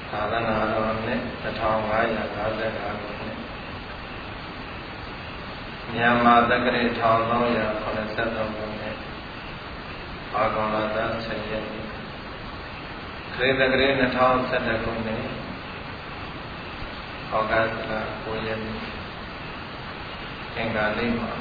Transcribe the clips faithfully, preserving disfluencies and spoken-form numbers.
သာသနာတော်နှစ်တစ်ထောင်ငါးရာ၅၅ခုနှစ်မြန်မာတက္ကရာတစ်ထောင်သုံးရာခုနှစ်ဆယ်သုံးခုနှစ်အာဂန္ဓာသဆယ်ရက်ခရစ်တက္ကရာနှစ်ထောင်ဆယ်ခုနှစ်ဩဂတ်လကိုးရက်အင်္ဂါနေ့မှာ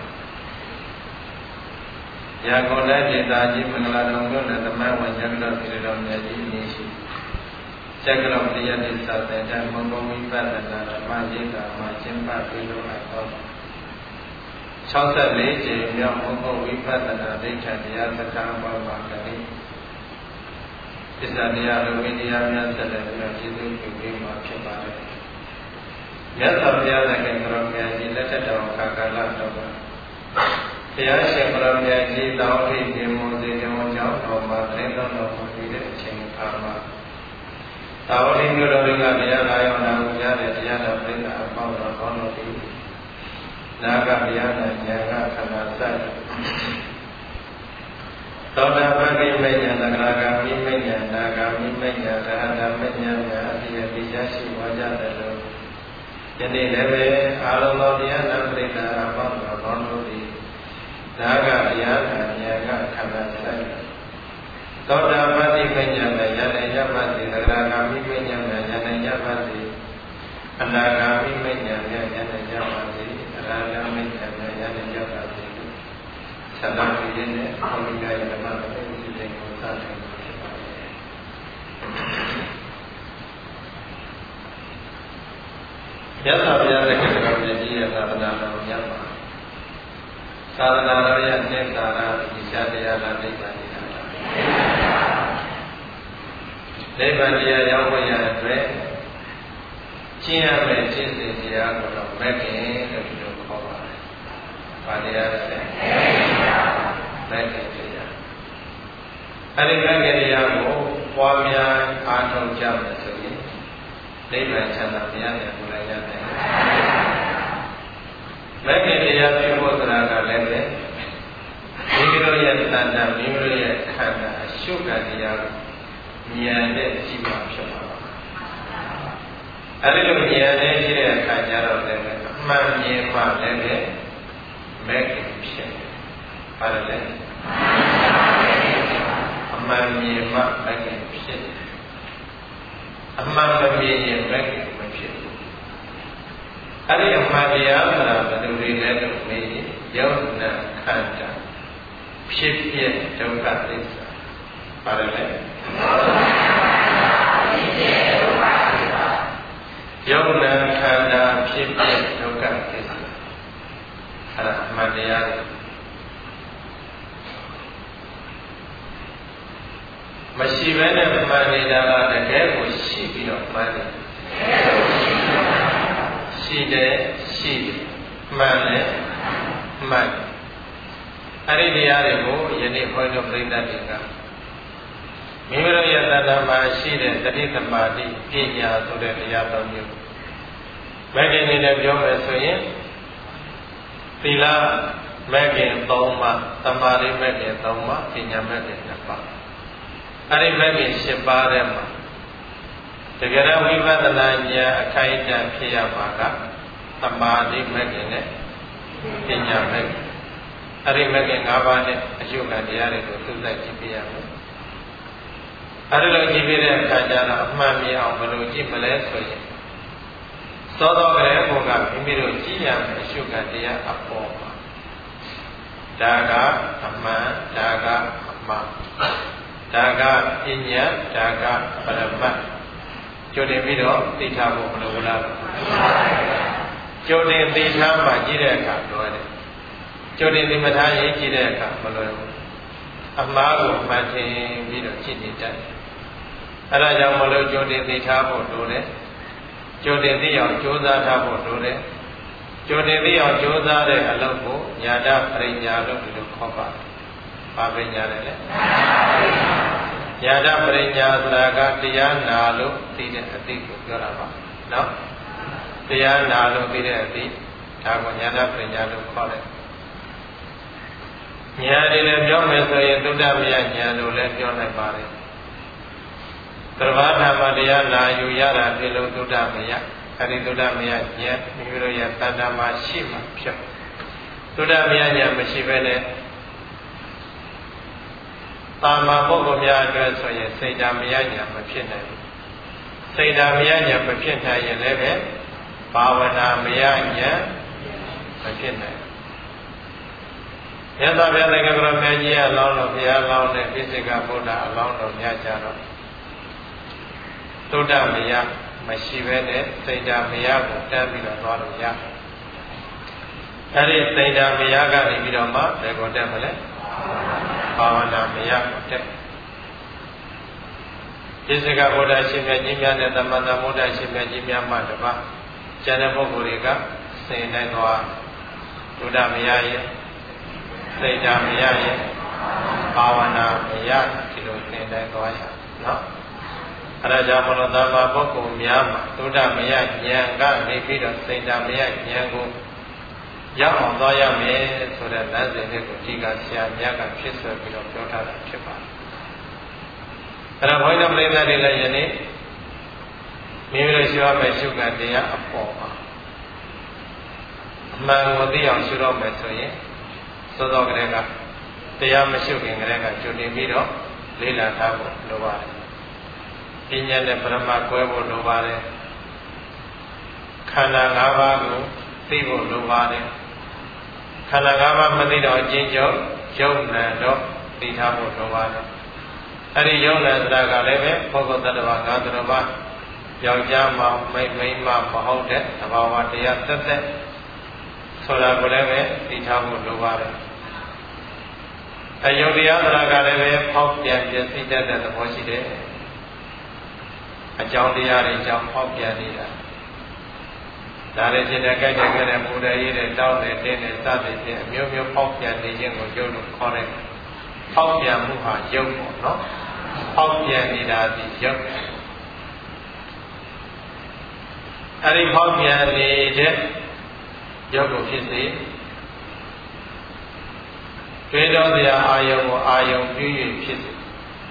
ရာဂောလက်ဒေတာကြီးမင်္ဂလာတော်မြို့နယ်သမဝဉ္ဇကလသီရတော်မြတ်ကြီးနေရှိကျက်ကလောတရားတိသတဲ့ဓမ္မဘုံဝိပဿနာဓမ္မရိကာမှာကျင့်ပပြုလို့အပ်သော၆၄ကျင်းမြောက်ဘုံဘုံဝိပဿနာဒိဋ္ဌတရားစခန်းပါပါကလေးသစ္စာတရားလိုဝိတရားများဆက်လက်ပြီးကျေးဇူးပြုပေးမှာဖြစ်ပါတယ်မြတ်စွာဘုရားသခင်တော်မြတ်ကြီးလက်ထက်တော်ခါကာလတော်ကတရားရှင်ဘုရားမြတ်ကြီးတောင်းထိပြမွန်စေကြောင်းကြောင့်တော်မှာသတင်းတော်တော်မူတဲ့အချိန်အခါမှာသာဝတိမြို့တော်ကတရားလာရောက်နာမှုရတဲ့တရားတော်ပြိဿအပေါင်းတော်ကောင်းတော်သည်နာဂဗျာဏဉာဏ်ကခန္ဓာစိုက်သောတာပတိမေညာသက္ကရာဂမိမေညာနာဂမိမေညာသဟတမေညာများအတိအပြရရှိဝါကြတယ်လို့ယနေ့လည်းပဲအာလုံးသောတရားနာပြိဿအပေါင်းတော်ကောင်းတော်သည်နာဂဗျာဏဉာဏ်ကခန္ဓာစိုက်သောတာပတိပညာနဲ့ယန္တယပတိသက္ကရာဂမိပညာနဲ့ယန္တယပတိအနာဂါမိပညာနဲ့ယန္တယပတိအရဟံမိပညာနဲ့ယန္တယပတိသတ္တဝိရင်းနဲ့အမိယာယဓမ္မပတိစိတ်ကိုစတင်ဖြစ်ပါတယ်။ယသဗျာတဲ့ကေတော်မြတ်ကြီးရဲ့သာသနာတော်များပါသာသနာတော်ရဲ့အနှစ်သာရဒီရှားတရားလာနိဗ္ဗာန်နိဗ္ဗာန်တရားရောက်ဖို့ရတဲ့အတွက်ကျင့်ရမယ့်ကျင့်စဉ်တရားကိုတော့မဂ္ဂင်လို့ဒီလိုခေါ်ပါတယ်။ဘာတရားလဲ။မဂ္ဂင်တရား။အဲဒီမဂ္ဂင်တရားကိုပွားများအားထုတ်ကြမယ်ဆိုရင်နိဗ္ဗာန်ချမ်းသာတရားနဲ့ကိုယ်လည်းရတယ်။မဂ္ဂင်တရားပြုဖို့ဆိုတာကလည်းပဲမိမိတို့ရဲ့တဏ္ဍာမိမိတို့ရဲ့ခန္ဓာအရှုခံတရားကိုဉာဏ်နဲ့ကြည့်မှဖြစ်မှာပါ။အဲဒီလိုဉာဏ်နဲ့ကြည့်တဲ့အခါကျတော့လည်းအမှန်မြင်မှလည်းပဲမဲ့ဖြစ်တယ်။ဟုတ်တယ်လေ။အမှန်မြင်မှမဲ့ဖြစ်တယ်။အမှန်မမြင်ရင်မဲ့မဖြစ်ဘူး။အဲဒီအမှန်တရားဆိုတာဘယ်လိုတွေလဲလို့မေးရင်ယုံနာခန္ဓာဖြစ်ဖြစ်ဒုက္ခသစ္စာပါတယ်လေယုံနာခန္ဓာဖြစ်ဖြစ်ဒုက္ခသစ္စာအဲ့ဒါအမှန်တရားတွေမရှိဘဲနဲ့မှန်နေတာကတကယ်ကိုရှိပြီးတော့မှန်တယ်ရှိတယ်ရှိတယ်မှန်တယ်မှန်အဲ့ဒီတရားတွေကိုယနေ့ဟောတဲ့ပရိသတ်တွေကမိမိတို့ရဲ့တဏ္ဍာမှာရှိတဲ့တတိသမารိပညာဆိုတဲ့တရားတော်မျိုးမဂ္ဂင်နဲ့ပြောမယ်ဆိုရင်သီလမဂ္ဂင်သုံးပါးသမာဓိမဂ္ဂင်သုံးပါးပညာမဂ္ဂင်နှစ်ပါးအဲ့ဒီမဂ္ဂင်၈ပါးထဲမှာတကယ်တော့ဝိပဿနာဉာဏ်အခိုင်အတန့်ဖြစ်ရမှာကသမာဓိမဂ္ဂင်နဲ့ပညာမဂ္ဂင်အရိမဂ္ဂင်၅ပါးနဲ့အယုခံတရားတွေကိုသုစိုက်ကြည့်ပြရမယ်။အဲဒီလိုကြည့်ပြတဲ့အခါကျတော့အမှန်မြင်အောင်ဘယ်လိုကြည့်မလဲဆိုရင်သောတော်ကလေးဘုံကမိမိတို့ကြည့်ရမယ်အယုခံတရားအပေါ်မှာဒါကအမှန်ဒါကအမှန်ဒါကပညာဒါကပရမတ်ကြိုတင်ပြီးတော့သိထားဖို့ဘယ်လိုလားကြိုတင်သိထားမှကြည့်တဲ့အခါတော့တယ်ကြိုတင်ဒီမထားရေးကြည့်တဲ့အခါမလွယ်ဘူးအမှားကိုမှန်ထင်ပြီးတော့ကြည့်နေတတ်အဲဒါကြောင့်မလို့ကြိုတင်သိထားဖို့လိုတယ်ကြိုတင်သိအောင်ကြိုးစားထားဖို့လိုတယ်ကြိုတင်သိအောင်ကြိုးစားတဲ့အလုပ်ကိုညာတပရိညာလို့ဒီလိုခေါ်ပါတယ်ဘာပရိညာလဲလဲညာတပရိညာဆိုတာကတရားနာလို့သိတဲ့အသိကိုပြောတာပါနော်တရားနာလို့သိတဲ့အသိဒါကိုညာတပရိညာလို့ခေါ်တယ်ဉာဏ်တွေလည်းပြောမယ်ဆိုရင်သုတ္တမယဉာဏ်လို့လည်းပြောနိုင်ပါတယ်သရဝဓမ္မတရားနာယူရတာဒီလိုသုဒ္ဓမယအဲဒီသုဒ္ဓမယဉာဏ်မိမိတို့ရဲ့တဏ္ဍာမှာရှိမှဖြစ်သုဒ္ဓမယဉာဏ်မရှိဘဲနဲ့တာမန်ပုဂ္ဂိုလ်များအတွက်ဆိုရင်စိတ်ဓာမယဉာဏ်မဖြစ်နိုင်ဘူးစိတ်ဓာမယဉာဏ်မဖြစ်နိုင်ရင်လည်းပဲဘာဝနာမယဉာဏ်မဖြစ်နိုင်မြတ်စွာဘုရားသခင်ကတော်မြတ်ကြီးအလောင်းတော်ဘုရားလောင်းတဲ့ပိစိကဗုဒ္ဓအလောင်းတော်များကြတော့သုဒ္ဓမယမရှိဘဲနဲ့စိတ်ဓာမယကိုတန်းပြီးတော့သွားလို့ရအဲဒီစိတ်ဓာမယကနေပြီးတော့မှဘယ်ကိုတက်မလဲဘာဝနာမယကိုတက်ပိစိကဗုဒ္ဓရှင်မြတ်ကြီးများနဲ့သမထဗုဒ္ဓရှင်မြတ်ကြီးများမှတပါးကျန်တဲ့ပုဂ္ဂိုလ်တွေကစိတ်နဲ့သွားသုဒ္ဓမယရဲ့စိတ်ဓာမယရဲ့ဘာဝနာမယဒီလိုသင်တိုင်းသွားရနော်အဲဒါကြောင့်မလို့သမ္မာပုဂ္ဂိုလ်များမှာသုဒ္ဓမယဉာဏ်ကနေပြီးတော့စိတ်ဓာမယဉာဏ်ကိုရောက်အောင်သွားရမယ်ဆိုတဲ့လမ်းစဉ်လေးကိုဒီကဆရာများကဖြစ်ဆွဲပြီးတော့ပြောထားတာဖြစ်ပါတယ်အဲဒါဘုန်းကြီးတို့ပြိဿတွေလည်းယနေ့မိမိတို့ရှိရမယ့်ရှုခံတရားအပေါ်မှာအမှန်ကိုသိအောင်ရှုတော့မယ်ဆိုရင်သောသောကလေးကတရားမရှုခင်ကလေးကကြိုတင်ပြီးတော့လေ့လာထားဖို့လိုပါတယ်ပညာနဲ့ပရမတ်ကွဲဖို့လိုပါတယ်ခန္ဓာ၅ပါးကိုသိဖို့လိုပါတယ်ခန္ဓာ၅ပါးမသိတော့အချင်းချင်းယုံနံတော့သိထားဖို့လိုပါတယ်အဲ့ဒီယုံနံဆိုတာကလည်းပဲပုဂ္ဂိုလ်တ attva ငါးတော်ပါယောက်ျားမောင်မိန်းမိန်းမမဟုတ်တဲ့သဘာဝတရားသက်သက်ဆိုတာကိုလည်းပဲသိထားဖို့လိုပါတယ်အယုတ်တရားဆိုတာကလည်းပဲဖောက်ပြန်ပြည့်စည်တတ်တဲ့သဘောရှိတယ်အကြောင်းတရားတွေကြောင့်ဖောက်ပြန်နေတာဒါလည်းရှင်တဲ့ကြိုက်တဲ့ကြတဲ့မူတဲ့ရေးတဲ့တောင်းတဲ့တင်းတဲ့စသည်ဖြင့်အမျိုးမျိုးဖောက်ပြန်နေခြင်းကိုယုတ်လို့ခေါ်တယ်ဖောက်ပြန်မှုဟာယုတ်ပေါ့နော်ဖောက်ပြန်နေတာဒီယုတ်အဲဒီဖောက်ပြန်နေတဲ့ယုတ်ကိုဖြစ်စေတွေ့တော်စရာအာယုံကိုအာယုံပြု၍ဖြစ်စေ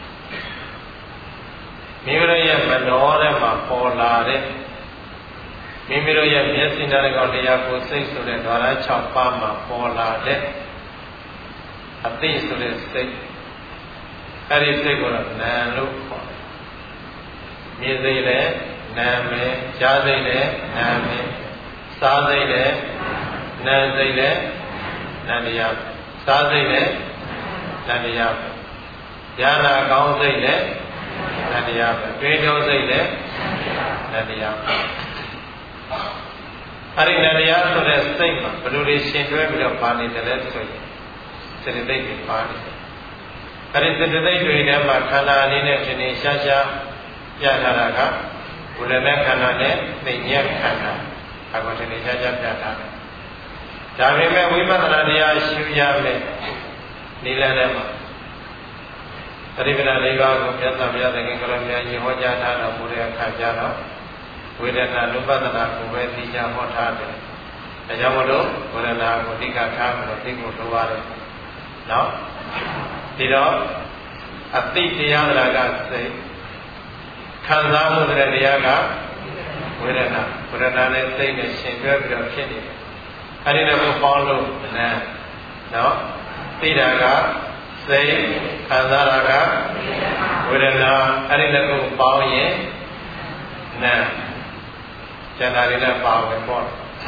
မိမိတို့ရဲ့မနောထဲမှာပေါ်လာတဲ့မိမိတို့ရဲ့မျက်စိနဲ့ကောင်တရားကိုစိတ်ဆိုတဲ့ဓာတ်၆ပါးမှာပေါ်လာတဲ့အသိဆိုတဲ့စိတ်အဲဒီစိတ်ကိုတော့နာမ်လို့ခေါ်တယ်မြင်စိတ်လည်းနာမ်ပဲကြားစိတ်လည်းနာမ်ပဲစားစိတ်လည်းနာမ်စိတ်လည်းနာမ်တရားစားစိတ်လည်းနာမ်တရားဉာဏ်ကောင်းစိတ်လည်းနာမ်တရားတွေးတောစိတ်လည်းနာမ်တရားအဲ့ဒီနာမ်တရားဆိုတဲ့စိတ်မှာဘယ်လိုတွေရှင်တွဲပြီးတော့ပါနေတယ်လဲဆိုရင်စေတသိက်တွေပါနေတယ်အဲ့ဒီစေတသိက်တွေထဲမှာခန္ဓာအနေနဲ့ဒီနေ့ရှားရှားပြထားတာကဝိရณะခန္ဓာနဲ့သိဉ္ဇခန္ဓာအခုဒီနေ့ရှားရှားပြထားတယ်ဒါပေမဲ့ဝိပဿနာတရားရှုရမယ်နိလန်းထဲမှာပရိပဒလေးပါးကိုမြတ်စွာဘုရားသခင်ကလည်းများကြီးဟောကြားထားတော်မူတဲ့အခါကျတော့ဝေဒနာနုပဒနာကိုပဲသိကြဟောထားတယ်။ဒါကြောင့်မလို့ဝေဒနာကိုအဓိကထားပြီးတော့သိဖို့လိုပါတယ်။နော်။ဒီတော့အသိတရားကစိတ်ခံစားမှုတဲ့တရားကဝေဒနာဝေဒနာနဲ့စိတ်နဲ့ရှင်တွဲပြီးတော့ဖြစ်နေတယ်။အဲဒီတော့ပေါင်းလို့နာနော်သိတာကစိတ်ခံစားတာကဝေဒနာအဲ့ဒီနှစ်ခုပေါင်းရင်နာကျန်တာတွေလည်းပါဝင်ပေါ့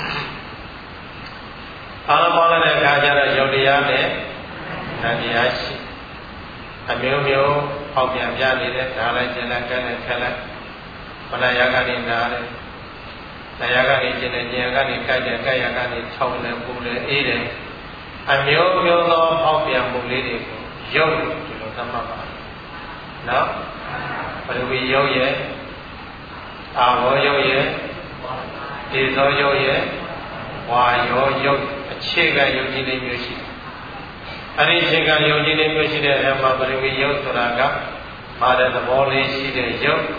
အားလုံးပေါင်းတဲ့အခါကျတော့ယုတ်တရားနဲ့နာတရားရှိအမျိုးမျိုးပေါက်ပြန်ပြနေတဲ့ဒါလည်းကျန်တဲ့ကဲနဲ့ခက်လိုက်မနာယကနေနာတယ်နာယကနေကျင်တဲ့ဉာဏ်ကနေကြိုက်တဲ့ကြိုက်ရကနေခြောက်တယ်ပူတယ်အေးတယ်အမျိုးမျိုးသောပေါက်ပြန်မှုလေးတွေကိုယုတ်ဒီလိုသတ်မှတ်ပါနော်ပရဝီယုတ်ရဲ့အာဘောယုတ်ရဲ့ဒေဇောယုတ်ရဲ့ဝါယောယုတ်အခြေခံယုတ်ကြီးလေးမျိုးရှိအဲဒီအခြေခံယုတ်ကြီးလေးမျိုးရှိတဲ့အထဲမှာပရဝီယုတ်ဆိုတာကမာတဲ့သဘောလေးရှိတဲ့ယုတ်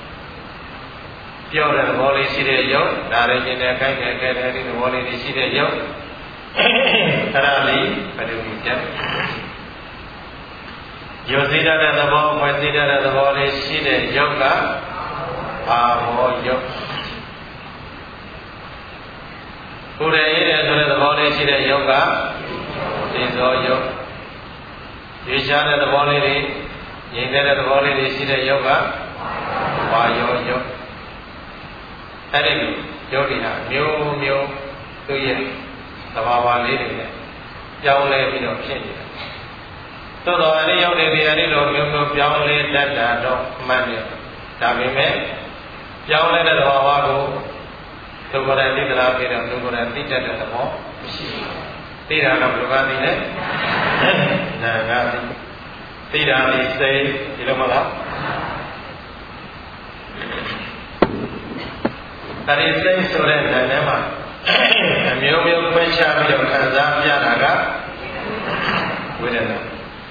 ပြောတဲ့သဘောလေးရှိတဲ့ယုတ်ဒါလည်းကျင်တဲ့ခိုက်တဲ့ခဲတဲ့ဒီသဘောလေးတွေရှိတဲ့ယုတ်အဲ့ဒါလေးပရဝီယုတ်ယုတ်စိတတဲ့သဘောဖွဲ့စိတတဲ့သဘောလေးရှိတဲ့ယုတ်ကအာမောယုတ်ကိုယ်ရည်တဲ့ဆိုတဲ့သဘောလေးရှိတဲ့ယုတ်ကသေဇောယုတ်ရွေးချတဲ့သဘောလေးတွေငြိမ်တဲ့သဘောလေးတွေရှိတဲ့ယုတ်ကဝါယောယုတ်အဲ့ဒီယုတ်ဒီဟာမျိုးမျိုးသူ့ရဲ့သဘာဝလေးတွေနဲ့ပြောင်းလဲပြီးတော့ဖြစ်နေတယ်သို့တော်အဲ့ဒီယုတ်တွေဒီအဲ့ဒီလိုမျိုးမျိုးပြောင်းလဲတတ်တာတော့မှန်တယ်ဒါပေမဲ့ပြောင်းလဲတဲ့သဘာဝကိုသူကိုယ်တိုင်သိသလားပြီးတော့သူကိုယ်တိုင်သိတတ်တဲ့သဘောမရှိဘူးသိတာတော့ဘယ်လိုကသိလဲနာကသိတာဒီစိတ်ဒီလိုမလားအဲဒီစိတ်ဆိုတဲ့နာနဲ့မှာအမျိုးမျိုးခွဲခြားပြီးတော့ခံစားပြတာကဝေဒနာ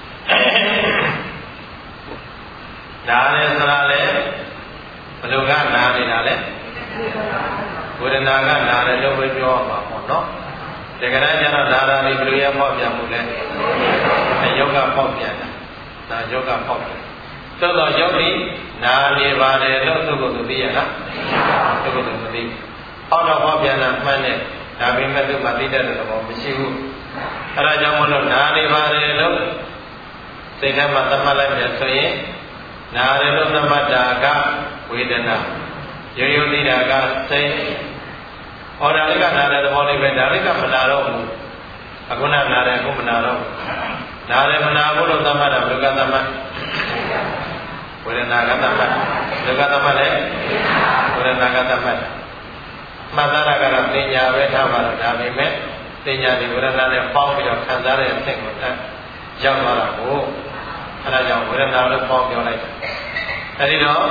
နားလဲဆိုတာလေဘယ်လိုကနားနေတာလဲဝေဒနာကနားတယ်လို့ပဲပြောရမှာပေါ့နော်တကယ်တမ်းကျတော့နာတာဒီဘယ်လိုရဖောက်ပြန်မှုလဲယောဂဖောက်ပြန်တာဒါယောဂဖောက်ပြန်သို့တော့ယောဂီနာနေပါတယ်လို့သူ့ကိုယ်သူသိရလားသူ့ကိုယ်သူမသိဘူးဟောတော့ဖောက်ပြန်တာမှန်တယ်ဒါပေမဲ့သူ့မှာသိတတ်တဲ့သဘောမရှိဘူးအဲဒါကြောင့်မလို့နာနေပါတယ်လို့စိတ်ထဲမှာသတ်မှတ်လိုက်တယ်ဆိုရင်နာတယ်လို့သတ်မှတ်တာကဝေဒနာရိုးရိုးသိတာကစိတ်ဟောဒါလေးကနာတဲ့သဘောလေးပဲဒါလေးကမနာတော့ဘူးအခုနာနာတယ်အခုမနာတော့ဘူးနာတယ်မနာဘူးလို့သတ်မှတ်တာဘယ်ကသတ်မှတ်ဝေဒနာကသတ်မှတ်ဘယ်ကသတ်မှတ်လဲဝေဒနာကသတ်မှတ်မှတ်သားတာကတော့ပညာပဲထားပါတော့ဒါပေမဲ့ပညာဒီဝေဒနာနဲ့ပေါင်းပြီးတော့ခံစားတဲ့အဆင့်ကိုရောက်သွားတာကိုအဲဒါကြောင့်ဝေဒနာလို့ပေါင်းပြောလိုက်တယ်အဲဒီတော့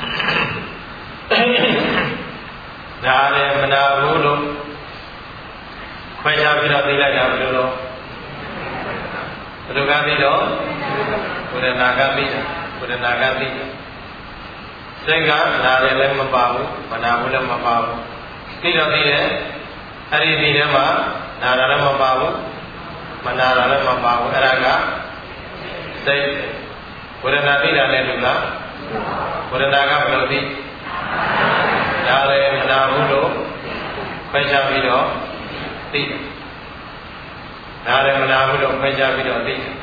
နားတယ်မနာဘူးလို့ခွဲခြားပြီးတော့သိလိုက်တာဘယ်လိုလဲဘယ်လိုကသိတော့ဝေဒနာကသိတာဝေဒနာကသိတာစိတ်ကနားတယ်လည်းမပါဘူးမနာဘူးလည်းမပါဘူးသိတော့သိတယ်အဲ့ဒီဒီထဲမှာနာတာလည်းမပါဘူးမနာတာလည်းမပါဘူးအဲ့ဒါကစိတ်ဝေဒနာသိတာလည်းလူလားဝေဒနာကဘယ်လိုသိနားတယ်မနာဘူးလို့ခွဲခြားပြီးတော့သိတယ်နားတယ်မနာဘူးလို့ခွဲခြားပြီးတော့သိတယ်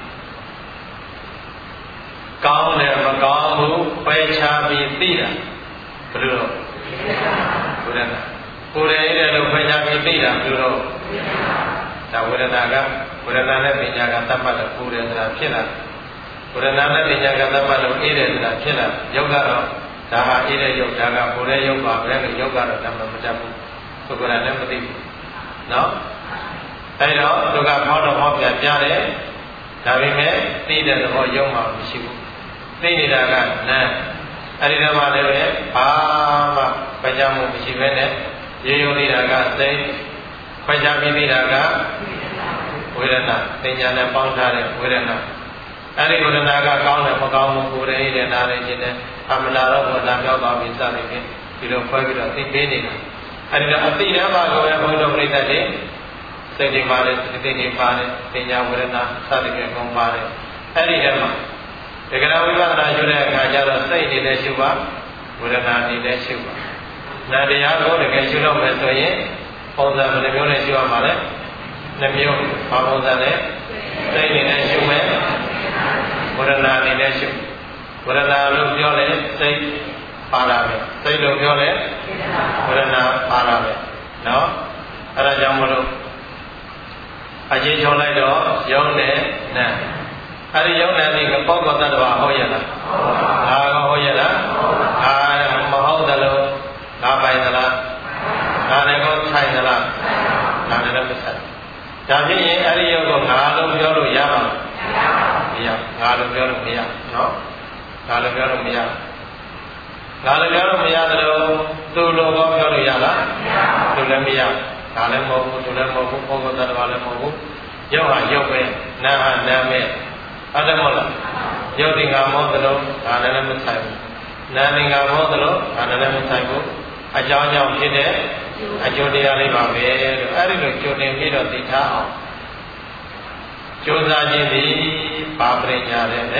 ကောင်းတယ်မကောင်းဘူးခွဲခြားပြီးသိတာဘယ်လိုလဲဝေဒနာကိုယ်ရည်တဲ့လို့ခွဲခြားပြီးသိတာဘယ်လိုလဲဒါဝေဒနာကဝေဒနာနဲ့ပညာကသတ်မှတ်လို့ကိုယ်ရည်ဆိုတာဖြစ်လာဝေဒနာနဲ့ပညာကသတ်မှတ်လို့အေးတယ်ဆိုတာဖြစ်လာယုတ်ကတော့ဒါဟာအေးတဲ့ယုတ်ဒါကကိုယ်ရဲ့ယုတ်ပါပဲလို့ယုတ်ကတော့ဓမ္မမတတ်ဘူးသူကလည်းမသိဘူးနော်အဲဒါသူကဖောက်တော့ဖောက်ပြန်ပြတယ်ဒါပေမဲ့သိတဲ့သဘောယုတ်မှမရှိဘူးသိနေတာကနာအဲဒီတော့မှလည်းပဲဘာမှပကြမှုမရှိဘဲနဲ့ရေယုံနေတာကစိတ်ခွဲခြားပြီးနေတာကဝေဒနာသင်ညာနဲ့ပေါင်းထားတဲ့ဝေဒနာအဲဒီဝေဒနာကကောင်းတယ်မကောင်းဘူးကိုယ်ရည်တဲ့နားလေးချင်းနဲ့အမနာတော့ဘောနာပြောက်သွားပြီးစသည်ဖြင့်ဒီလိုခွဲပြီးတော့သိပေးနေတာအဲဒီတော့အတိဓမ္မကိုလည်းဘုန်းတော်ပြိတ္တတွေစိတ်တွေပါတယ်စိတ်တွေပါတယ်သင်ညာဝေဒနာစသည်ဖြင့်ကုန်ပါတယ်အဲဒီထဲမှာတကယ်ဝိပဿနာရှုတဲ့အခါကျတော့စိတ်နေတဲ့ရှုပါဝေဒနာနေတဲ့ရှုပါနာတရားကိုတကယ်ရှုလို့မယ်ဆိုရင်ပုံစံဘယ်နှမျိုးနဲ့ရှုရမှာလဲနှမျိုးဘာပုံစံလဲစိတ်နေတဲ့ရှုမယ်ဝေဒနာနေတဲ့ရှုဝေဒနာလို့ပြောလဲစိတ်ပါလာပဲစိတ်လို့ပြောလဲဝေဒနာပါလာပဲနော်အဲဒါကြောင့်မလို့အချင်းချုံလိုက်တော့ယုံနဲ့နာအဲ့ဒီယုံနဲ့ဒီကပောက်ကတ္တဝါဟုတ်ရလားငါကဟုတ်ရလားအာမဟုတ်တယ်လို့ငါပိုင်သလားငါလည်းကိုဆိုင်သလားငါလည်းမဆိုင်ဒါဖြစ်ရင်အဲ့ဒီယုံကိုငါလို့ပြောလို့ရမှာမရငါလို့ပြောလို့မရနော်ငါလို့ပြောလို့မရငါလည်းပြောလို့မရတယ်လို့သူ့လိုကောပြောလို့ရလားသူလည်းမရဒါလည်းမဟုတ်ဘူးသူလည်းမဟုတ်ဘူးပောက်ကတ္တဝါလည်းမဟုတ်ဘူးယုံဟာယုံပဲနာဟာနာပဲအဲ့ဒါမဟုတ်လားယုတ်တင်္ဂါမောသလုံးဒါလည်းမဆိုင်ဘူးနာတင်္ဂါမောသလုံးဒါလည်းမဆိုင်ဘူးအကြောင်းကြောင့်ဖြစ်တဲ့အကျိုးတရားလေးပါပဲလို့အဲ့ဒီလိုကြိုတင်ပြီးတော့သိထားအောင်ကြိုးစားခြင်းဒီပါပရိညာတဲ့နဲ့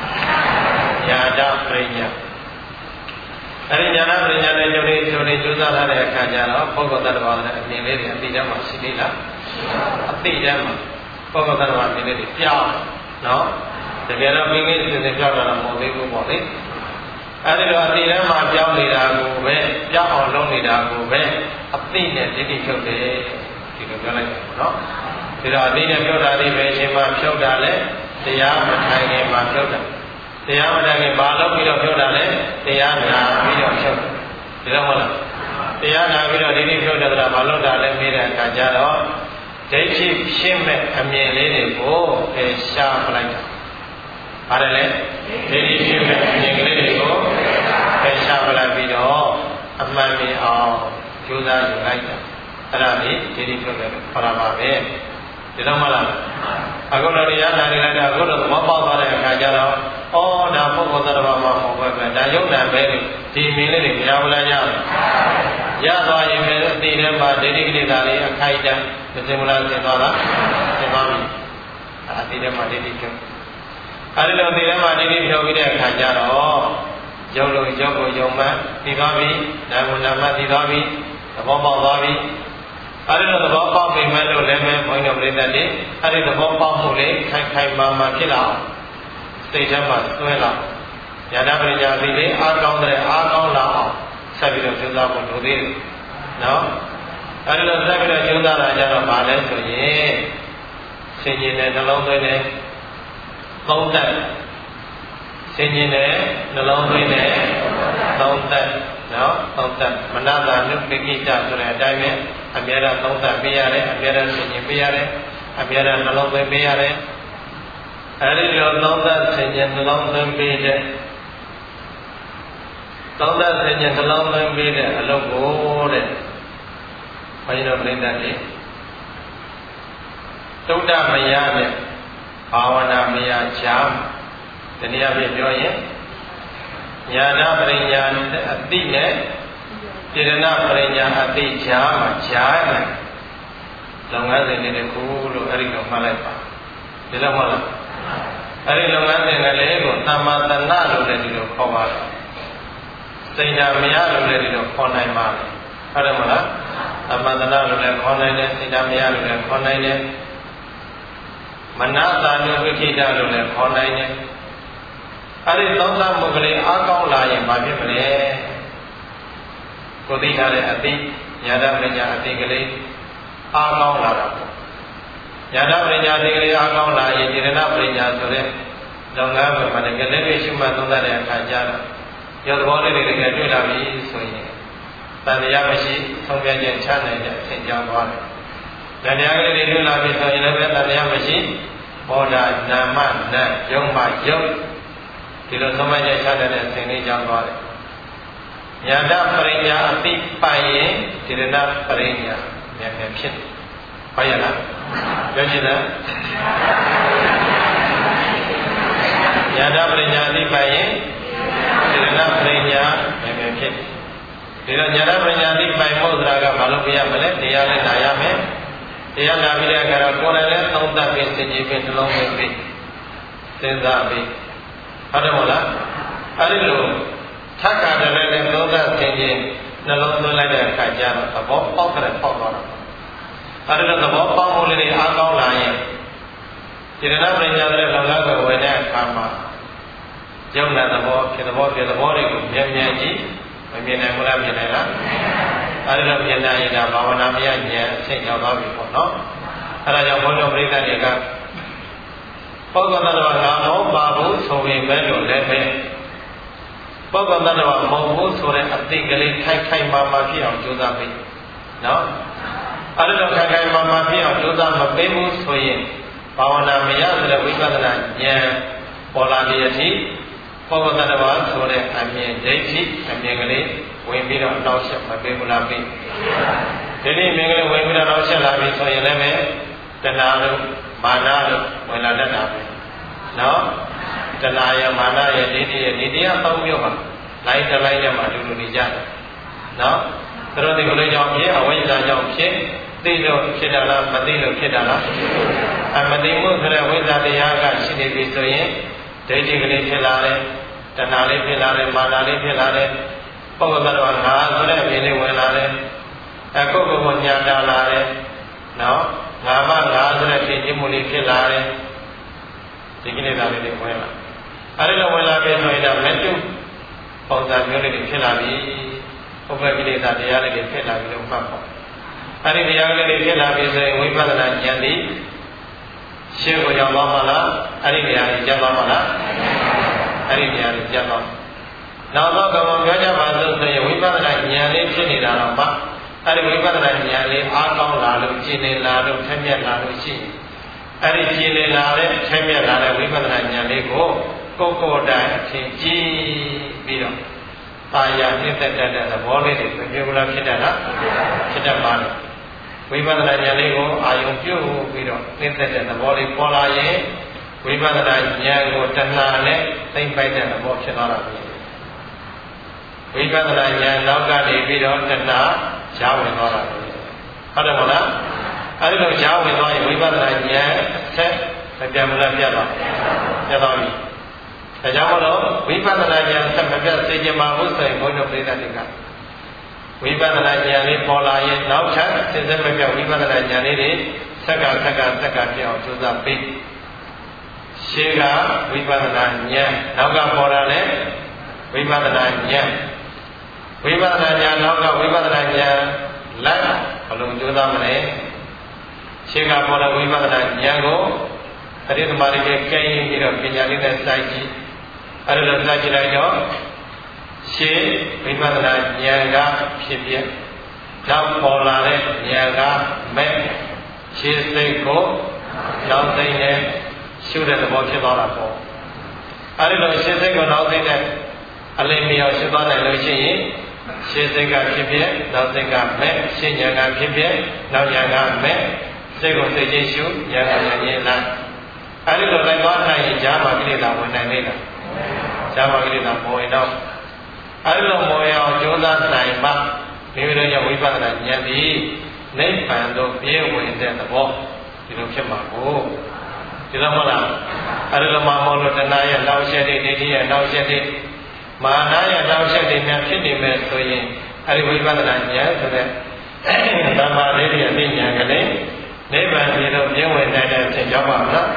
ညာတပရိညာအဲဒီညာတပရိညာနဲ့ကျုပ်လေးကျုပ်လေးကျူးစားထားတဲ့အခါကျတော့ပုဂ္ဂိုလ်တ attva နဲ့အမြင်လေးတွေအတိတ်မှာရှိသေးလားအတိတ်မှာပုဂ္ဂိုလ်တ attva အမြင်လေးတွေပြောင်းနော်တကယ်တော့မိမိအစဉ်စဉ်ပြောင်းတာမဟုတ်သေးဘူးပေါ့လေအဲဒီတော့အတိတ်မှာပြောင်းနေတာကိုပဲပြောင်းအောင်လုပ်နေတာကိုပဲအတိတ်နဲ့ဒိဋ္ဌိဖြုတ်တယ်ဒီလိုပြောလိုက်တယ်ပေါ့နော်ဒီတော့အတိတ်နဲ့ဖြုတ်တာဒီပဲအချိန်မှာဖြုတ်တာလဲတရားမထိုင်ခင်မှာဖြုတ်တာတရားမထိုင်ခင်ဘာလို့ပြီးတော့ဖြုတ်တာလဲတရားနာပြီးတော့ဖြုတ်ဒီတော့မဟုတ်လားတရားနာပြီးတော့ဒိဋ္ဌိဖြုတ်တယ်ဆိုတာဘာလို့တာလဲမေးတဲ့အခါကျတော့ဒိဋ္ဌိရှင်းမဲ့အမြင်လေးတွေကိုပယ်ရှားပလိုက်တာပါတယ်လေဒိဋ္ဌိရှင်းမဲ့အမြင်ကလေးတွေကိုပယ်ရှားပလိုက်ပြီးတော့အမှန်မြင်အောင်ကြိုးစားယူလိုက်တာအဲ့ဒါလေးဒိဋ္ဌိဖြုတ်တယ်ခေါ်တာပါပဲဒီတော့မလားအခုတော့တရားနာနေလိုက်တာအခုတော့သဘောပေါက်သွားတဲ့အခါကျတော့ဩဒါပုဂ္ဂိုလ်သတ္တဝါမှာမဟုတ်ပဲဒါယုတ်နာပဲဒီမင်းလေးတွေကြားမလားကြားရသွားရင်ပဲအတိထဲမှာဒိဋ္ဌိကိလေသာလေးအခိုက်အတန့်မစင်မလားစင်သွားလားစင်သွားပြီအတိထဲမှာဒိဋ္ဌိဖြုတ်အဲဒီလိုအတိထဲမှာဒိဋ္ဌိဖြုတ်ပြီးတဲ့အခါကျတော့ယုတ်လို့ယုတ်ကိုယုံမှသိသွားပြီနာမ်ကိုနာမ်မှသိသွားပြီသဘောပေါက်သွားပြီအဲဒီလိုသဘောပေါက်ပြီမဲ့လို့လည်းပဲဘုန်းကြီးတို့ပြိဿတွေအဲဒီသဘောပေါက်မှုလေးခိုင်ခိုင်မာမာဖြစ်လာအောင်စိတ်ထဲမှာသွင်းလာဉာဏပညာသိလေးအားကောင်းတဲ့အားကောင်းလာအောင်ဆက်ပြီးတော့ကြိုးစားဖို့လိုသေးတယ်နော်အဲဒီလိုဆက်ပြီးတော့ကြိုးစားတာကြတော့ဗာလဲဆိုရင်ဆင်ញင်တဲ့နှလုံးသွင်းတဲ့သုံးသက်ဆင်ញင်တဲ့နှလုံးသွင်းတဲ့သုံးသက်နော်သုံးသက်မနတာနုပိကိတဆိုတဲ့အတိုင်းပဲအမြဲတမ်းသုံးသက်ပေးရတယ်အမြဲတမ်းဆင်ញင်ပေးရတယ်အမြဲတမ်းနှလုံးသွင်းပေးရတယ်အဲဒီလိုသုံးသက်ဆင်ញင်နှလုံးသွင်းပေးတဲ့သုံးသက်ဆင်ញင်နှလုံးသွင်းပေးတဲ့အလုပ်ကိုတဲ့ဘုန်းကြီးတို့ပြိဿတွေသုဒ္ဓမယနဲ့ဘာဝနာမယချာတနည်းအားဖြင့်ပြောရင်ညာဏပရိညာအတိနဲ့စေတနာပရိညာအတိချာမှာချာတယ်လုပ်ငန်းစဉ်တွေတခုလို့အဲ့ဒီလိုမှတ်လိုက်ပါဒီလိုမှတ်လားအဲ့ဒီလုပ်ငန်းစဉ်ကလေးကိုသမ္မာတဏ္ဍလို့လည်းဒီလိုခေါ်ပါတယ်စိတ်ဓာမယလို့လည်းဒီလိုခေါ်နိုင်ပါတယ်ဟုတ်တယ်မလားသမ္မာတဏ္ဍလို့လည်းခေါ်နိုင်တယ်စိတ်ဓာမယလို့လည်းခေါ်နိုင်တယ်မနတာနုဝိခိတလို့လည်းခေါ်နိုင်တယ်အဲ့ဒီသုံးသပ်မှုကလေးအားကောင်းလာရင်ဘာဖြစ်မလဲကိုသိထားတဲ့အသိညာတပညာအသိကလေးအားကောင်းလာတာပေါ့ညာတပညာအသိကလေးအားကောင်းလာရင်ဉာဏပညာဆိုတဲ့လုပ်ငန်းပဲမှာတကယ်လည်းရှုမှတ်သုံးသပ်တဲ့အခါကျတော့ရုပ်သဘောလေးတွေတကယ်တွေ့လာပြီဆိုရင်တန်တရားမရှိဆုံးဖြတ်ချက်ချနိုင်တဲ့အဆင့်ကြောင်းသွားတယ်။တရားကလေးတွေတွေ့လာပြီဆိုရင်လည်းတန်တရားမရှိဘောဓာနာမနတ်ယုံမှယုံဒီလိုဆုံးဖြတ်ချက်ချနိုင်တဲ့အဆင့်လေးကြောင်းသွားတယ်။ညာတပညာအသိပိုင်ရင်ဒီရဏပညာမြန်မြန်ဖြစ်တယ်။ဟုတ်ရလား။ပြောချင်တယ်။ညာတပညာအသိပိုင်ရင်ဒီရဏပညာမြန်မြန်ဖြစ်တယ်။ဒီတော့ညာတပညာအသိပိုင်ဖို့ဆိုတာကဘာလို့ပြရမလဲ။တရားလည်းနာရမယ်။တရားနာပြီးတဲ့အခါတော့ကိုယ်လည်းသုံးသပ်ပြီးသင်ကြည့်ပြီးနှလုံးသွင်းပြီးစဉ်းစားပြီးဟုတ်တယ်မဟုတ်လား။အဲဒီလိုထပ်ခါတယ်လည်းသုံးသပ်သင်ခြင်းနှလုံးသွင်းလိုက်တဲ့အခါကျတော့သဘောပေါက်တယ်ပေါက်သွားတော့အဲဒီလိုသဘောပေါက်မှုလေးတွေအားကောင်းလာရင်စေတနာပညာတဲ့လောကကိုဝင်တဲ့အခါမှာယုံနာသဘောဖြစ်သဘောဖြစ်သဘောတွေကိုမြင်မြင်ကြည့်မမြင်နိုင်ဘူးလားမြင်နိုင်လားအဲဒီလိုမြင်နိုင်ရင်ဒါဘာဝနာမယဉာဏ်အဆင့်ရောက်သွားပြီပေါ့နော်အဲဒါကြောင့်ဘုန်းတော်ပရိသတ်တွေကပုဂ္ဂိုလ်သတ္တဝါငါမဟုတ်ပါဘူးဆိုရင်ပဲလို့လည်းပဲပုဂ္ဂိုလ်သတ္တဝါမဟုတ်ဘူးဆိုတဲ့အသိကလေးခိုင်ခိုင်မာမာဖြစ်အောင်ကြိုးစားပေးနော်အဲဒီလိုခိုင်ခိုင်မာမာဖြစ်အောင်ကြိုးစားမပေးဘူးဆိုရင်ဘာဝနာမရဆိုတဲ့ဝိပဿနာဉာဏ်ပေါ်လာတဲ့အထိပုဂ္ဂိုလ်သတ္တဝါဆိုတဲ့အမြင်ဒိဋ္ဌိအမြင်ကလေးဝင်ပြီးတော့နောက်ဆက်မပေးဘူးလားပေးဒီနေ့မြင်ကလေးဝင်ပြီးတော့နောက်ဆက်လာပြီဆိုရင်လည်းပဲတဏှာတို့မာနတို့ဝင်လာတတ်တာပဲနော်တဏှာရမာနရဒိဋ္ဌိရဒီတရားသုံးမျိုးပါလိုက်တစ်လိုက်နဲ့မှအတူတူနေကြတယ်နော်သူတို့ဒီလိုကြောင့်ဖြစ်အဝိဇ္ဇာကြောင့်ဖြစ်သိလို့ဖြစ်တာလားမသိလို့ဖြစ်တာလားအမသိမှုဆိုတဲ့ဝိဇ္ဇာတရားကရှိနေပြီဆိုရင်ဒဒိဋ္ဌိကလေးဖြစ်လာတယ်တဏှာလေးဖြစ်လာတယ်မာနလေးဖြစ်လာတယ်ပုဂ္ဂိုလ်ကတော့ငါဆိုတဲ့အမြင်လေးဝင်လာတယ်အခုကိုယ်ကိုညာတာလာတယ်နော်ငါမငါဆိုတဲ့သိခြင်းမှုလေးဖြစ်လာတယ်ဒီကိလေသာလေးတွေဝင်လာအဲဒီလိုဝင်လာပြီဆိုရင်တော့မတုပုံစံမျိုးလေးတွေဖြစ်လာပြီဥပ္ပကိလေသာတရားလေးတွေဖြစ်လာပြီလို့မှတ်ပေါ့အဲဒီတရားလေးတွေဖြစ်လာပြီဆိုရင်ဝိပဿနာဉာဏ်ဒီရှင်းကိုရောက်သွားမှာလားအဲဒီတရားကြီးကျသွားမှာလားအဲဒီတရားကြီးကျသွားနောက်တော့ကမ္ဘာပြောကြပါစို့ဆိုရင်ဝိပဿနာဉာဏ်လေးဖြစ်နေတာတော့မှအဲဒီဝိပဿနာဉာဏ်လေးအားကောင်းလာလို့ကျင့်နေလာလို့ထက်မြက်လာလို့ရှိရင်အဲဒီကျင့်နေလာတဲ့ထက်မြက်လာတဲ့ဝိပဿနာဉာဏ်လေးကိုကိုယ်ကိုယ်တိုင်အထင်ကြီးပြီးတော့ပါရနှိမ့်သက်တဲ့သဘောလေးတွေပြောလို့ဖြစ်တတ်လားဖြစ်တတ်ပါလားဝိပဿနာဉာဏ်လေးကိုအာယုံပြုတ်ပြီးတော့နှိမ့်သက်တဲ့သဘောလေးပေါ်လာရင်ဝိပဿနာဉာဏ်ကိုတဏှာနဲ့သိမ့်ပိုက်တဲ့သဘောဖြစ်သွားတာပဲဝိပဿနာဉာဏ်နောက်ကနေပြီးတော့တဏှာရှားဝင်သွားတာပဲဟုတ်တယ်မလားအဲဒီလိုရှားဝင်သွားရင်ဝိပဿနာဉာဏ်အဆက်မပြတ်မလားပြတ်သွားပြတ်သွားပြီဒါကြောင့်မလို့ဝိပဿနာဉာဏ်ဆက်မပြတ်စေခြင်းမှာဘုဆိုရင်ဘုန်းတော်ပြိဿတွေကဝိပဿနာဉာဏ်လေးပေါ်လာရင်နောက်ထပ်စဉ်ဆက်မပြတ်ဝိပဿနာဉာဏ်လေးတွေဆက်ကဆက်ကဆက်ကပြအောင်ကြိုးစားပြီးရှေးကဝိပဿနာဉာဏ်နောက်ကပေါ်လာတဲ့ဝိပဿနာဉာဏ်ဝိပဿနာဉာဏ်နောက်ကဝိပဿနာဉာဏ်လိုက်ဘလုံးကြိုးစားမလဲရှေးကပေါ်လာဝိပဿနာဉာဏ်ကိုအရိသမารိကကဲရင်ပြီးတော့ပညာလေးနဲ့စိုက်ကြည့်အဲ့ဒါလိုစိုက်ကြည့်လိုက်တော့ရှေးဝိပဿနာဉာဏ်ကဖြစ်ဖြစ်ကြောက်ပေါ်လာတဲ့ဉာဏ်ကမဲ့ရှေးစိတ်ကိုနောက်သိနဲ့ရှုတဲ့သဘောဖြစ်သွားတာပေါ့အဲ့ဒီလိုရှေးစိတ်ကိုနောက်သိနဲ့အလင်းမြောင်ရှုသွားနိုင်လို့ရှိရင်ရှေးစိတ်ကဖြစ်ဖြစ်နောက်စိတ်ကမဲ့ရှေးဉာဏ်ကဖြစ်ဖြစ်နောက်ဉာဏ်ကမဲ့စိတ်ကိုသိချင်းရှုဉာဏ်ကဉာဏ်ရင်းလိုက်အဲဒီလိုလိုက်သွားနိုင်ရင်ဈာမကိလေသာဝင်နိုင်သေးလားဈာမကိလေသာပေါ်ရင်တော့အဲဒီလိုပေါ်ရအောင်ကြိုးစားနိုင်မှမိမိတို့ရဲ့ဝိပဿနာဉာဏ်သည်နိဗ္ဗာန်သို့ပြေဝင်တဲ့သဘောဒီလိုဖြစ်မှာကိုဒီလိုမဟုတ်လားအဲဒီလိုမှမဟုတ်လို့တဏှာရဲ့နောက်ဆက်တွေဒိဋ္ဌိရဲ့နောက်ဆက်တွေမာနရဲ့နောက်ဆက်တွေများဖြစ်နေမဲ့ဆိုရင်အဲဒီဝိပဿနာဉာဏ်ဆိုတဲ့ဓမ္မဒိဋ္ဌိအသိဉာဏ်ကလေးနိဗ္ဗာန်ပြည်သို့ပြင်းဝင်နိုင်တဲ့အချိန်ရောက်ပါမလား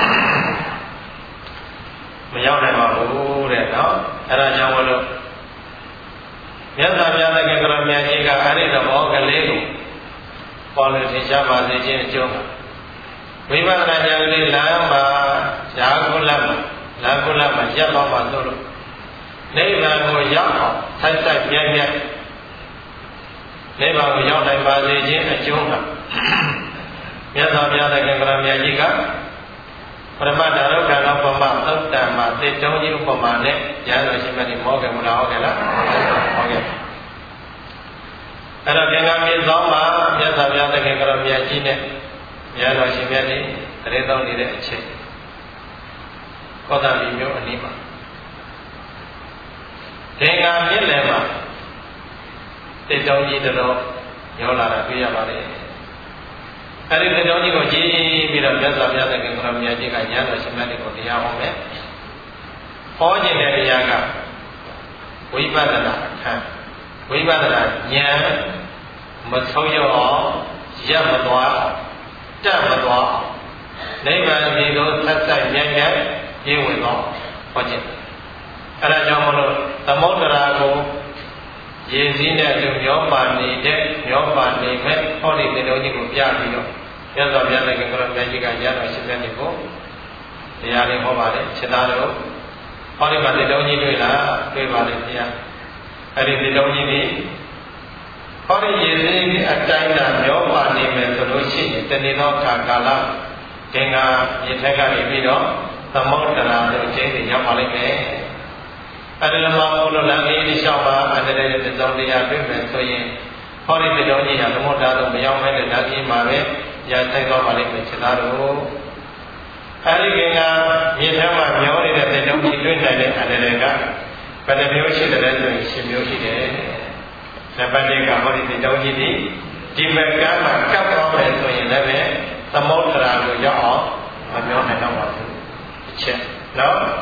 မရောက်နိုင်ပါဘူးတဲ့နော်အဲဒါကြောင့်မလို့မြတ်စွာဘုရားသခင်ကရောမြတ်ကြီးကအဲ့ဒီသဘောကလေးကိုပေါ်လို့သင်ရှားပါစေခြင်းအကျိုးဝိပဿနာဉာဏ်လေးလမ်းမှာဇာကုလမှာလမ်းကုလမှာရပ်သွားမှသို့လို့နိဗ္ဗာန်ကိုရောက်အောင်ထိုက်ထိုက်ပြည့်ပြည့်နိဗ္ဗာန်ကိုရောက်နိုင်ပါစေခြင်းအကျိုးကမြတ်စွာဘုရားသခင်ကရောမြတ်ကြီးကပရမတ္တရုက္ခဏောပမသုတ်တံမှာသေတုံးကြီးဥပမာနဲ့ရဟန်းတော်ရှင်မြတ်ကြီးမောခဲ့မလားဟုတ်ကဲ့လားဟုတ်ကဲ့အဲ့တော့ကံကမြေဆောင်မှာမြတ်စွာဘုရားသခင်ကရောမြတ်ကြီးနဲ့ရဟန်းတော်ရှင်မြတ်ကြီးတရေတော်နေတဲ့အချိန်ကောသလီမျိုးအနည်းမှာကံကမြင့်လည်းမှာသေတုံးကြီးတော်ရောလာတာတွေ့ရပါလေအဲ့ဒီတရားကြီးကိုကြည်ပြီးတော့မြတ်စွာဘုရားသခင်ကရောမြတ်ကြီးကညာတော်ရှင်မြတ်တွေကိုတရားဟောမယ်။ဟောခြင်းတဲ့တရားကဝိပဿနာအခန်းဝိပဿနာဉာဏ်မဆုံးရောက်အောင်ရပ်မသွားအောင်တက်မသွားအောင်နိဗ္ဗာန်ဒီလိုဆက်ဆက်မြဲမြဲပြည့်ဝင်တော့ဟောခြင်း။အဲဒါကြောင့်မလို့သမုဒ္ဒရာကိုရေစည်းနဲ့လူမျောပါနေတဲ့မျောပါနေမဲ့ဟောဒီတရားကြီးကိုပြပြီးတော့မြတ်စွာဘုရားသခင်ကရောမြတ်ကြီးကရတော်ရှင်မြတ်ကိုတရားလေးဟောပါလေခြေသားတို့ဟောဒီမှာတရားကြီးတွေ့လားတွေ့ပါလေဘုရားအဲ့ဒီတရားကြီးนี่ဟောဒီရေစည်းအတိုင်းသာမျောပါနေမယ်ဆိုလို့ရှိရင်တဏှိသောကာကာလသင်္ဃာမြေထက်ကနေပြီးတော့သမုဒ္ဒရာတို့အချင်းတွေရောက်ပါလိမ့်မယ်အဲ့ဒီလိုမှမဟုတ်လို့လည်းဒီလျှောက်ပါအတ္တရဲ့သစ္စာတရားတွေ့မယ်ဆိုရင်ဟောဒီတရားကြီးဟာသမုဒ္ဒရာတို့မရောက်မဲ့တဲ့ဓာတ်ကြီးမှာပဲရဆိုင်သွားပါလိမ့်မယ်ခြေသားတို့အဲဒီကင်ကမြေထဲမှာမျောနေတဲ့တဲ့တုံးကြီးတွေ့နိုင်တဲ့အန္တရာယ်ကဘယ်နှမျိုးရှိတယ်လဲဆိုရင်ရှင်မျိုးရှိတယ်နံပါတ်တစ်ကဟောဒီတဲ့တုံးကြီးဒီဒီဘက်ကမှကပ်သွားမယ်ဆိုရင်လည်းပဲသမုဒ္ဒရာကိုရောက်အောင်မမျောနိုင်တော့ပါဘူးတစ်ချက်နော်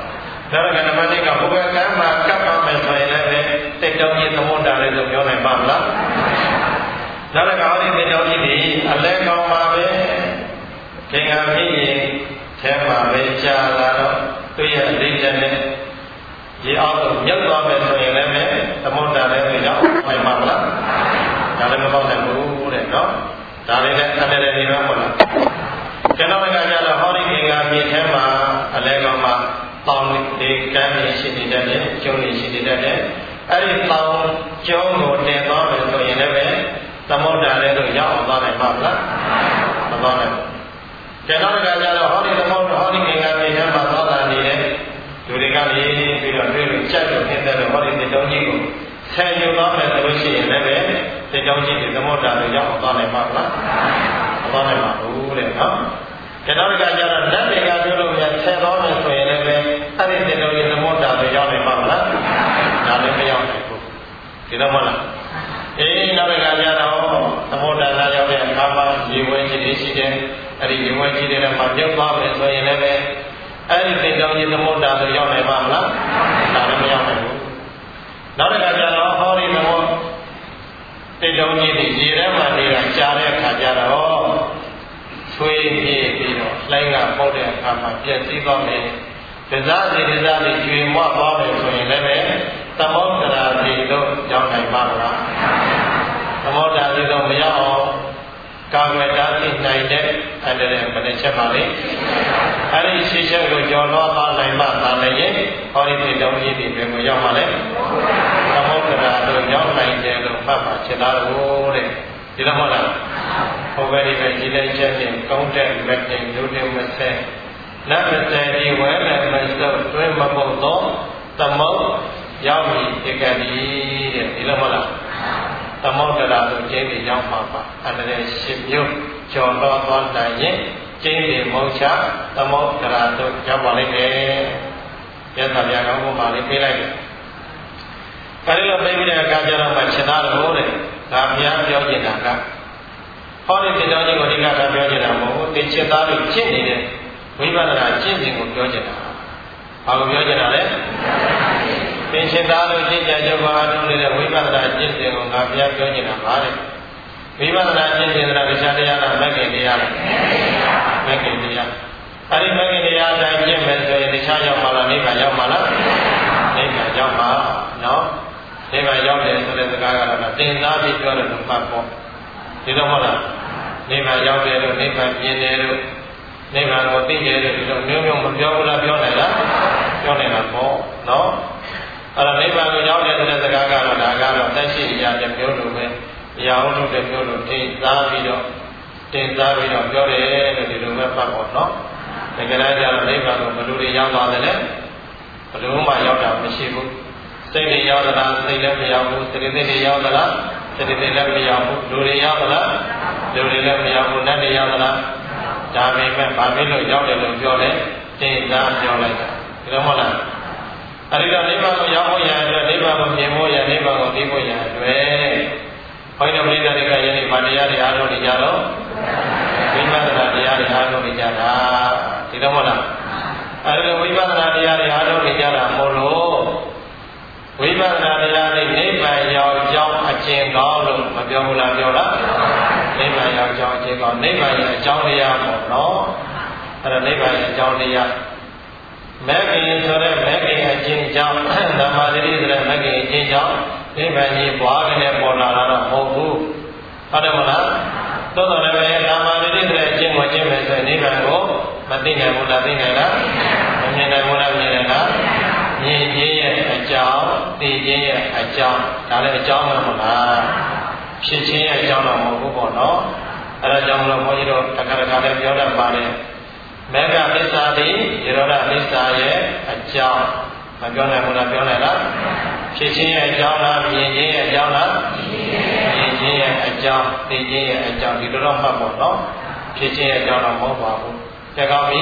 ဒါကနမတိကဘုဘကံမှာကပ်ပါမယ်ဆိုရင်လည်းတိတ်တောင်းကြီးသမုဒ္ဒါလေးဆိုပြောနိုင်ပါမလားဒါကဟောဒီတိတ်တောင်းကြီးဒီအလဲကောင်းပါပဲခင်ဗျာဖြစ်ရင်ထဲမှာပဲကြာလာတော့သူ့ရဲ့အလေးချက်နဲ့ဒီအောက်ကိုမြုပ်သွားမယ်ဆိုရင်လည်းသမုဒ္ဒါလေးဆိုရောက်နိုင်ပါမလားဒါလည်းမပေါ့နိုင်ဘူးတဲ့နော်ဒါလေးလည်းအလဲလေးနေပါမလားကျွန်တော်ကကြတော့ဟောဒီခင်ဗျာဖြစ်ထဲမှာအလဲကောင်းမှာတောင်းဒီကံရရှိနေတဲ့ကျုံးရရှိနေတဲ့အဲ့ဒီတောင်းကျုံးကိုတင်သွားမယ်ဆိုရင်လည်းသမုဒ္ဒါလေးတို့ရောက်သွားနိုင်ပါမလားမသွားနိုင်ဘူးကျွန်တော်ကကြတော့ဟောဒီသမုဒ္ဒါဟောဒီငင်္ဂါမြေထဲမှာသွားတာနေတဲ့လူတွေကနေပြီးတော့တွေ့လို့ကြက်လို့ဖြစ်တဲ့ဟောဒီတိတောင်းကြီးကိုဆယ်ယူသွားမယ်ဆိုလို့ရှိရင်လည်းတိတောင်းကြီးဒီသမုဒ္ဒါလေးရောက်သွားနိုင်ပါမလားမသွားနိုင်ပါဘူးတဲ့နော်ကျွန်တော်ကကြတော့လက်တွေကပြောလို့များဆယ်သွားမယ်ဆိုရင်လည်းအဲ့ဒီတိတောင်းကြီးသမုဒ္ဒါလေးရောက်နိုင်ပါမလားဒါလည်းမရောက်နိုင်ဘူးဒီတော့မလားအေးနောက်ကကြတော့သမုဒ္ဒါလာရောက်တဲ့အခါမှာရေဝဲကြီးတွေရှိတယ်အဲ့ဒီရေဝဲကြီးတွေမှာပြုတ်သွားမယ်ဆိုရင်လည်းအဲ့ဒီတိတောင်းကြီးသမုဒ္ဒါလေးရောက်နိုင်ပါမလားဒါလည်းမရောက်နိုင်ဘူးနောက်ကကြတော့ဟောဒီသမုဒ္တိတောင်းကြီးတွေရေထဲမှာနေတာကြားတဲ့အခါကျတော့ဆွေးပြေးပြီးတော့လှိုင်းကပေါက်တဲ့အခါမှာပြည့်စည်သွားမယ်ဒဇာစီဒဇာစီကျွေမွသွားမယ်ဆိုရင်လည်းသမုဒ္ဒရာစီတို့ရောက်နိုင်ပါမလားသမုဒ္ဒရာစီတို့မရောက်အောင်ကာကွယ်တားဆီးနိုင်တဲ့အန္တရာယ်ဘယ်နှချက်ပါလဲအဲ့ဒီရှင်းချက်ကိုကျော်လွှားသွားနိုင်မှသာလည်းဟောဒီတိတောင်းကြီးတွေဘယ်ကိုရောက်မှလဲသမုဒ္ဒရာတို့ရောက်နိုင်တယ်လို့မှတ်ပါချက်သားလို့တဲ့ဒီလိုမဟုတ်လားဟောပဲဒီပဲဒီလိုက်ချက်ဖြင့်ကောင်းတဲ့မက်တင်တို့တွေမဆက်နတ်မစဲဒီဝဲနဲ့မစုပ်တွဲမပုတ်သောသမုဒ္ရောက်ပြီဒီကတိတဲ့ဒီလိုမဟုတ်လားသမုဒ္ဒရာတို့ကျင်းပြီးရောက်မှာပါအန္တရာယ်ရှင်းမျိုးကျော်တော့သွားနိုင်ရင်ကျင်းပြီးမုံချသမုဒ္ဒရာတို့ရောက်ပါလိမ့်မယ်ရသဗျာကောင်းဖို့ပါလေးပေးလိုက်တယ်အဲဒီလိုပေးပြီးတဲ့အခါကျတော့မှခြေသားတော်တဲ့ဒါဘုရားပြောချင်တာကဟောဒီတိတောင်းကြီးကိုအဓိကထားပြောချင်တာမဟုတ်ဘူးဒီခြေသားတို့ကျင့်နေတဲ့ဝိပဿနာကျင့်စဉ်ကိုပြောချင်တာဘာကိုပြောချင်တာလဲသင်္ချေသားတို့ရှင်းကြကြပါထုတ်နေတဲ့ဝိပဿနာကျင့်စဉ်ကိုငါဘုရားပြောချင်တာပါတဲ့ဝိပဿနာကျင့်စဉ်ကတရားတရားလားမဂ္ဂင်တရားလားမဂ္ဂင်တရားအဲဒီမဂ္ဂင်တရားအတိုင်းကျင့်မယ်ဆိုရင်တရားရောက်မှာလားနိဗ္ဗာန်ရောက်မှာလားနိဗ္ဗာန်ရောက်မှာနော်နိဗ္ဗာန်ရောက်တယ်ဆိုတဲ့စကားကတော့သင်သားပြီးပြောတယ်လို့မှတ်ပေါ့ဒီတော့ဟုတ်လားနိဗ္ဗာန်ရောက်တယ်လို့နိဗ္ဗာန်မြင်တယ်လို့နိဗ္ဗာန်ကိုသိတယ်လို့ဒီလိုမျိုးမျိုးမပြောဘူးလားပြောနိုင်လားပြောနိုင်တာပေါ့နော်အဲ့တော့နိဗ္ဗာန်ကိုရောက်တယ်ဆိုတဲ့စကားကတော့ဒါကတော့တက်ရှိရာတဲ့ပြောလို့ပဲအရာဟုတ်လို့တဲ့ပြောလို့ထိသားပြီးတော့တင်သားပြီးတော့ပြောတယ်လို့ဒီလိုပဲဖတ်ပေါ့နော်တကယ်တမ်းကျတော့နိဗ္ဗာန်ကိုဘယ်လိုတွေရောက်သွားတယ်လဲဘယ်လိုမှရောက်တာမရှိဘူးစိတ်တွေရောက်သလားစိတ်လည်းမရောက်ဘူးစိတ်တွေရောက်သလားစိတ်တွေလည်းမရောက်ဘူးလူတွေရောက်သလားလူတွေလည်းမရောက်ဘူးနတ်တွေရောက်သလားဒါပေမဲ့ဘာဖြစ်လို့ရောက်တယ်လို့ပြောလဲတင်သားပြောလိုက်တာဒီလိုမဟုတ်လားအဲဒီတော့နိဗ္ဗာန်ကိုရောက်ဖို့ရအတွက်နိဗ္ဗာန်ကိုမြင်ဖို့ရနိဗ္ဗာန်ကိုသိဖို့ရအတွက်ဘုန်းကြီးတို့ပြိဿတွေကယနေ့ဗာတရားတွေအားထုတ်နေကြတော့ဝိပဿနာတရားတွေအားထုတ်နေကြတာဒီလိုမဟုတ်လားအဲဒီလိုဝိပဿနာတရားတွေအားထုတ်နေကြတာမို့လို့ဝိပဿနာတရားတွေနိဗ္ဗာန်ရောက်ကြောင်းအကျဉ်းကောင်းလို့မပြောဘူးလားပြောလားနိဗ္ဗာန်ရောက်ကြောင်းအကျဉ်းကောင်းနိဗ္ဗာန်ရဲ့အကြောင်းတရားပေါ့နော်အဲဒါနိဗ္ဗာန်ရဲ့အကြောင်းတရားမဂ္ဂင်ဆိုတဲ့မဂ္ဂင်အကျဉ်းကြောင့်ဓမ္မသတိဆိုတဲ့မဂ္ဂင်အကျဉ်းကြောင့်နိဗ္ဗာန်ကြီးပွားကနေပေါ်လာတာတော့မဟုတ်ဘူးဟုတ်တယ်မလားသို့တော်လည်းပဲဓမ္မသတိဆိုတဲ့အကျဉ်းကိုကျင့်မယ်ဆိုရင်နိဗ္ဗာန်ကိုမသိနိုင်ဘူးလားသိနိုင်လားမမြင်နိုင်ဘူးလားမြင်နိုင်လားမြင်ခြင်းရဲ့အကြောင်းသိခြင်းရဲ့အကြောင်းဒါလည်းအကြောင်းမဟုတ်လားဖြစ်ခြင်းရဲ့အကြောင်းတော့မဟုတ်ဘူးပေါ့နော်အဲဒါကြောင့်မလို့ဘုန်းကြီးတို့တခါတခါလည်းပြောတတ်ပါတယ်မေဃသစ္စာတိယေရောဓသစ္စာရဲ့အကြောင်းမပြောနိုင်ဘူးလားပြောနိုင်လားဖြစ်ခြင်းရဲ့အကြောင်းလားမြင်ခြင်းရဲ့အကြောင်းလားမြင်ခြင်းရဲ့အကြောင်းသိခြင်းရဲ့အကြောင်းဒီလိုတော့မှတ်ဖို့နော်ဖြစ်ခြင်းရဲ့အကြောင်းတော့မဟုတ်ပါဘူးတကောင်းပြီ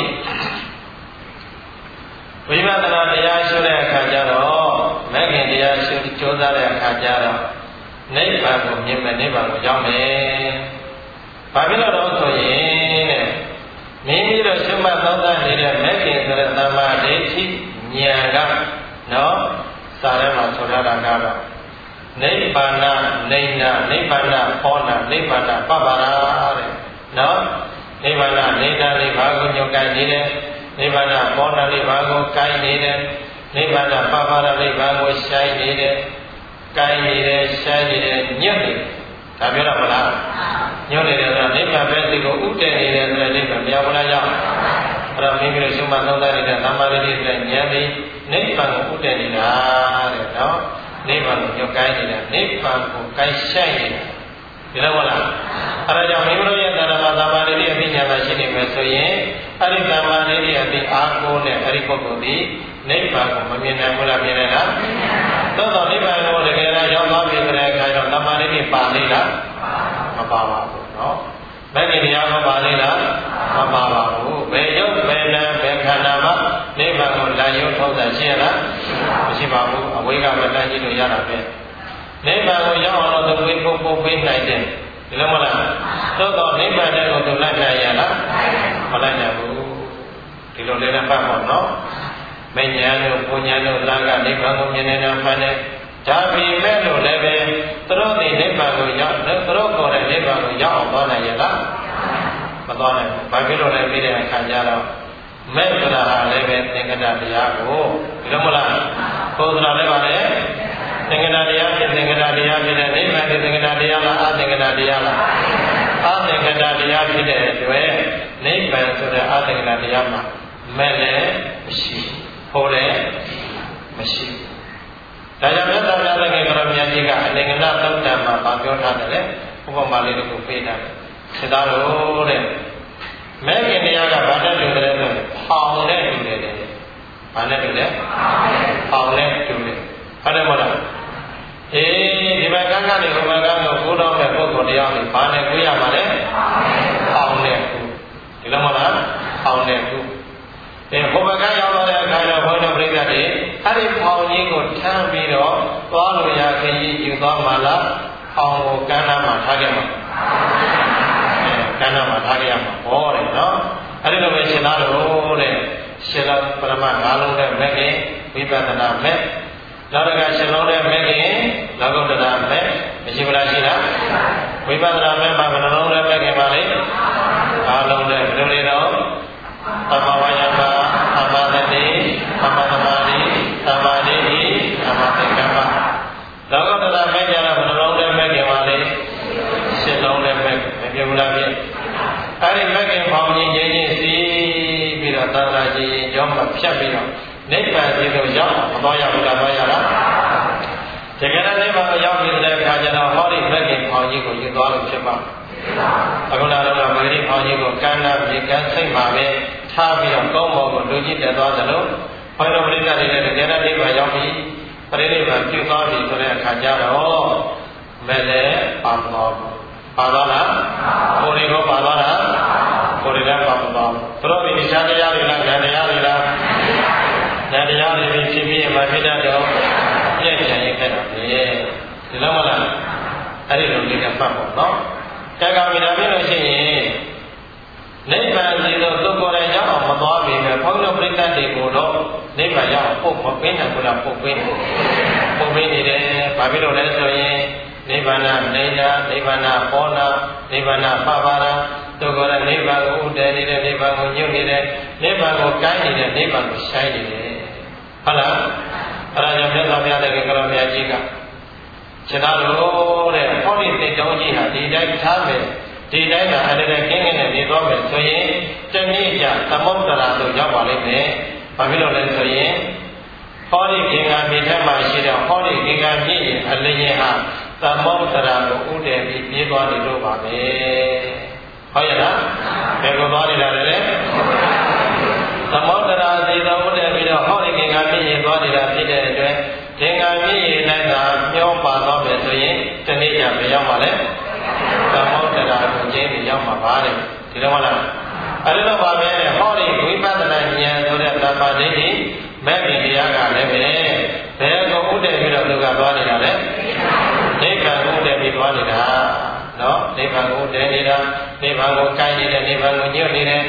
ဝိပဿနာတရားရှုတဲ့အခါကျတော့မဂ္ဂင်တရားရှုကြိုးစားတဲ့အခါကျတော့နိဗ္ဗာန်ကိုမြင်မယ်နိဗ္ဗာန်ကိုရောက်မယ်ဘာဖြစ်လို့တော့ဆိုရင်တဲ့မိမိတို့ရှုမှတ်သုံးသပ်နေတဲ့မဂ္ဂင်ဆိုတဲ့သမ္မာဒိဋ္ဌိဉဉာဏ်ကနော်စာထဲမှာဆိုထားတာကတော့နိဗ္ဗာန်နေနာနိဗ္ဗာန်ဟောနာနိဗ္ဗာန်ပပ္ပရာတဲ့နော်နိဗ္ဗာန်နေနာနိဗ္ဗာန်ကိုညွှန်ကိုင်းနေတယ်နိဗ္ဗာန်ဟောနာနိဗ္ဗာန်ကိုကိုင်းနေတယ်နိဗ္ဗာန်ပပ္ပရာနိဗ္ဗာန်ကိုရှိုင်းနေတယ်ကိုင်းနေတယ်ရှိုင်းနေတယ်ညွတ်နေဒါပြောတော့မလားညွတ်နေတယ်ဆိုတော့နိဗ္ဗာန်ပဲဒီကိုဥတည်နေတယ်ဆိုတဲ့နိဗ္ဗာန်မြောက်လာရောက်အဲ့တော့မိမိတို့ရှုမှတ်သုံးသပ်နေတဲ့သမာဓိတွေဉာဏ်ပြီးနိဗ္ဗာန်ကိုဥတည်နေတာတဲ့နော်နိဗ္ဗာန်ကိုညွှန်ကိုင်းနေတာနိဗ္ဗာန်ကိုကိုင်းရှိုက်နေတာဒီလိုမလားအဲဒါကြောင့်မိမိတို့ရဲ့သရမသမာဓိရဲ့အသိဉာဏ်သာရှိနေမယ်ဆိုရင်အဲ့ဒီသမာဓိရဲ့အသိအားကိုးနဲ့အဲ့ဒီပုဂ္ဂိုလ်ဒီနိဗ္ဗာန်ကိုမမြင်နိုင်ဘူးလားမြင်နိုင်လားသို့တော်နိဗ္ဗာန်ကိုတကယ်တော့ရောက်သွားပြီဆိုတဲ့အခါကျတော့သမာဓိတွေပါသေးလားမပါပါဘူးနော်မဂ္ဂင်တရားမပါသေးလားမပါပါဘူးဘယ်ရုပ်ဘယ်နာဘယ်ခန္ဓာမှာနိဗ္ဗာန်ကိုလာရုပ်ထုတ်တာရှိရလားမရှိပါဘူးအဝိကမတန်းကြီးလို့ရတာပဲနိဗ္ဗာန်ကိုရောက်အောင်လို့သူဝိပုပ္ပုပေးနိုင်တယ်ဒီလိုမလားသို့တော်နိဗ္ဗာန်တဲ့ကိုသူလိုက်နိုင်ရလားမလိုက်နိုင်ဘူးဒီလိုလည်းပတ်ဖို့နော်မဉ္ဇဉ်တို့ပူဉ္ဇဉ်တို့သာကနိဗ္ဗာန်ကိုမြင်နေတာမှန်တယ်ဒါပေမဲ့လို့လည်းပဲသူတို့ဒီနိဗ္ဗာန်ကိုရောက်သူတို့ကိုယ်တဲ့နိဗ္ဗာန်ကိုရောက်အောင်သွားနိုင်ရလားမသွားနိုင်ဘူးဘာဖြစ်လို့လဲပြီးတဲ့အခါကျတော့မဲ့ဆိုတာဟာလည်းပဲသင်္ကတတရားကိုဒီလိုမလားကိုယ်ဆိုတာလည်းပါလေသင်္ကတတရားဖြစ်သင်္ကတတရားဖြစ်တဲ့နိဗ္ဗာန်ဖြစ်သင်္ကတတရားလားအသင်္ကတတရားလားအသင်္ကတတရားဖြစ်တဲ့အတွက်နိဗ္ဗာန်ဆိုတဲ့အသင်္ကတတရားမှာမဲ့လည်းမရှိဟောလည်းမရှိဒါကြောင့်မြတ်စွာဘုရားသခင်ကရောမြတ်ကြီးကအလင်္ကနသုတ်တံမှာဗာပြောထားတယ်လေဥပမာလေးတစ်ခုပေးထားတယ်စေသားလို့တဲ့မဲ့ခင်တရားကဘာနဲ့တူတယ်လဲဖောင်နဲ့တူတယ်တဲ့ဘာနဲ့တူလဲဖောင်နဲ့တူတယ်ဟုတ်တယ်မဟုတ်လားအေးဒီဘက်ကကနေဟိုဘက်ကနေကိုးတော့တဲ့ပုဂ္ဂိုလ်တရားတွေဘာနဲ့ကိုးရမှာလဲဖောင်နဲ့ကူဒီလိုမဟုတ်လားဖောင်နဲ့ကူအဲဟိုဘက်ကရောက်လာတဲ့အခါတော့ဘုန်းတော်ပြိဿတွေအဲ့ဒီဖောင်ကြီးကိုထမ်းပြီးတော့သွားလို့ရခရီးယူသွားမှလားဖောင်ကိုကမ်းနားမှာထားခဲ့မှာကမ်းနားမှာထားခဲ့ရမှာဟောတယ်နော်အဲ့ဒီလိုပဲရှင်သားတို့တဲ့ရှင်တော်ပရမငါးလုံးတဲ့မဲ့ခင်ဝိပဿနာမဲ့နောက်တစ်ခါရှင်လုံးတဲ့မဲ့ခင်လောကုတ္တရာမဲ့မရှိဘူးလားရှိလားဝိပဿနာမဲ့မှာဘယ်နှလုံးတဲ့မဲ့ခင်ပါလဲငါးလုံးတဲ့ဘယ်လိုလဲတော့သမဝါယမသမသတိသမသမာဓိသမာဓိသမသင်္ကပ္ပလောကုတ္တရာမဲ့ကြတော့ဘယ်နှလုံးတဲ့မဲ့ခင်ပါလဲရှင်းလုံးတဲ့မဲ့မပြောဘူးလားပြည့်အဲ့ဒီမဲ့ခင်ပေါင်းကြီးချင်းချင်းစီးပြီးတော့သာသာကြီးရောမဖြတ်ပြီးတော့နိဗ္ဗာန်ကြီးကိုရောက်မသွားရဘူးလားသွားရလားတကယ်တော့နိဗ္ဗာန်ကိုရောက်ပြီးတဲ့အခါကျတော့ဟောဒီမဲ့ခင်ပေါင်းကြီးကိုယူသွားလို့ဖြစ်ပါအခုလာတော့မဂ္ဂရိဖောင်ကြီးကိုကမ်းနားမြေကမ်းစိတ်မှာပဲထားပြီးတော့ကောင်းပေါ်ကိုလူကြီးတက်သွားသလိုဘုရားပရိသတ်တွေလည်းတကယ်တော့နိဗ္ဗာန်ရောက်ပြီးပရိနိဗ္ဗာန်ပြုသွားပြီဆိုတဲ့အခါကျတော့မဲ့လည်းပါမသွားဘူးပါသွားလားကိုယ်တွေရောပါသွားလားကိုယ်တွေလည်းပါမသွားဘူးသူတို့ဒီတရားတရားတွေလားဉာဏ်တရားတွေလားဉာဏ်တရားတွေဖြစ်ပြီးမှဖြစ်တတ်တော့ပြည့်ချင်ရခဲ့တာလေဒီလိုမလားအဲ့ဒီလိုလေးကပတ်ပေါ့နော်ကဲကံမိတာဖြစ်လို့ရှိရင်နိဗ္ဗာန်စီတော့သူကိုယ်တိုင်ရောက်အောင်မသွားပြီပဲဘုန်းတော်ပြိတ္တတွေကိုတော့နိဗ္ဗာန်ရောက်ဖို့မပင်းနိုင်ဘူးလားပုတ်ပင်းပုတ်ပင်းနေတယ်ဘာဖြစ်လို့လဲဆိုရင်နိဗ္ဗာန်နေနာနိဗ္ဗာန်ပေါ်နာနိဗ္ဗာန်ပပရာသူကိုယ်တိုင်နိဗ္ဗာန်ကိုဥတည်နေတဲ့နိဗ္ဗာန်ကိုညွတ်နေတဲ့နိဗ္ဗာန်ကိုကိုင်းနေတဲ့နိဗ္ဗာန်ကိုဆိုင်နေတယ်ဟုတ်လားအဲ့ဒါကြောင့်မြတ်စွာဘုရားတကယ်ကရောမြတ်ကြီးကခြေသားလို့တဲ့ဟောဒီသင်္တောင်းကြီးဟာဒီတိုင်းထားမယ်ဒီတိုင်းသာအဲ့ဒါကင်းကင်းနဲ့နေသွားမယ်ဆိုရင်တနည်းကြသမုဒ္ဒရာလို့ရောက်ပါလိမ့်မယ်။ဘာဖြစ်လို့လဲဆိုရင်ဟောဒီခင်္ကာမြေထက်မှရှိတဲ့ဟောဒီခင်္ကာမြေရဲ့အလျင်ဟာသမုဒ္ဒရာကိုဥတည်ပြီးပြေးသွားနေလို့ပါပဲ။ဟုတ်ရဲ့လား။ဘယ်ကိုသွားနေတာလဲ။သမုဒ္ဒရာစီတော်ဥတည်ပြီးတော့ဟောဒီခင်္ကာမြေရဲ့သွားနေတာဖြစ်တဲ့အတွက်သင်္ကာမြေရဲ့၌သာမျောပါသွားမယ်ဆိုရင်တနည်းကြမရောက်ပါနဲ့သမုဒ္ဒရာကိုကျင်းပြီးရောက်မှာပါတဲ့ဒီလိုမလားအဲ့လိုပါပဲဟောဒီဝိပဿနာဉာဏ်ဆိုတဲ့သဗ္ဗဒိဋ္ဌိမဲ့ခင်တရားကလည်းပဲဘယ်ကိုဥတည်ပြီးတော့သူကသွားနေတာလဲနိဗ္ဗာန်ကိုဥတည်ပြီးသွားနေတာနော်နိဗ္ဗာန်ကိုဥတည်နေတာနိဗ္ဗာန်ကိုကိုင်းနေတဲ့နိဗ္ဗာန်ကိုညွတ်နေတဲ့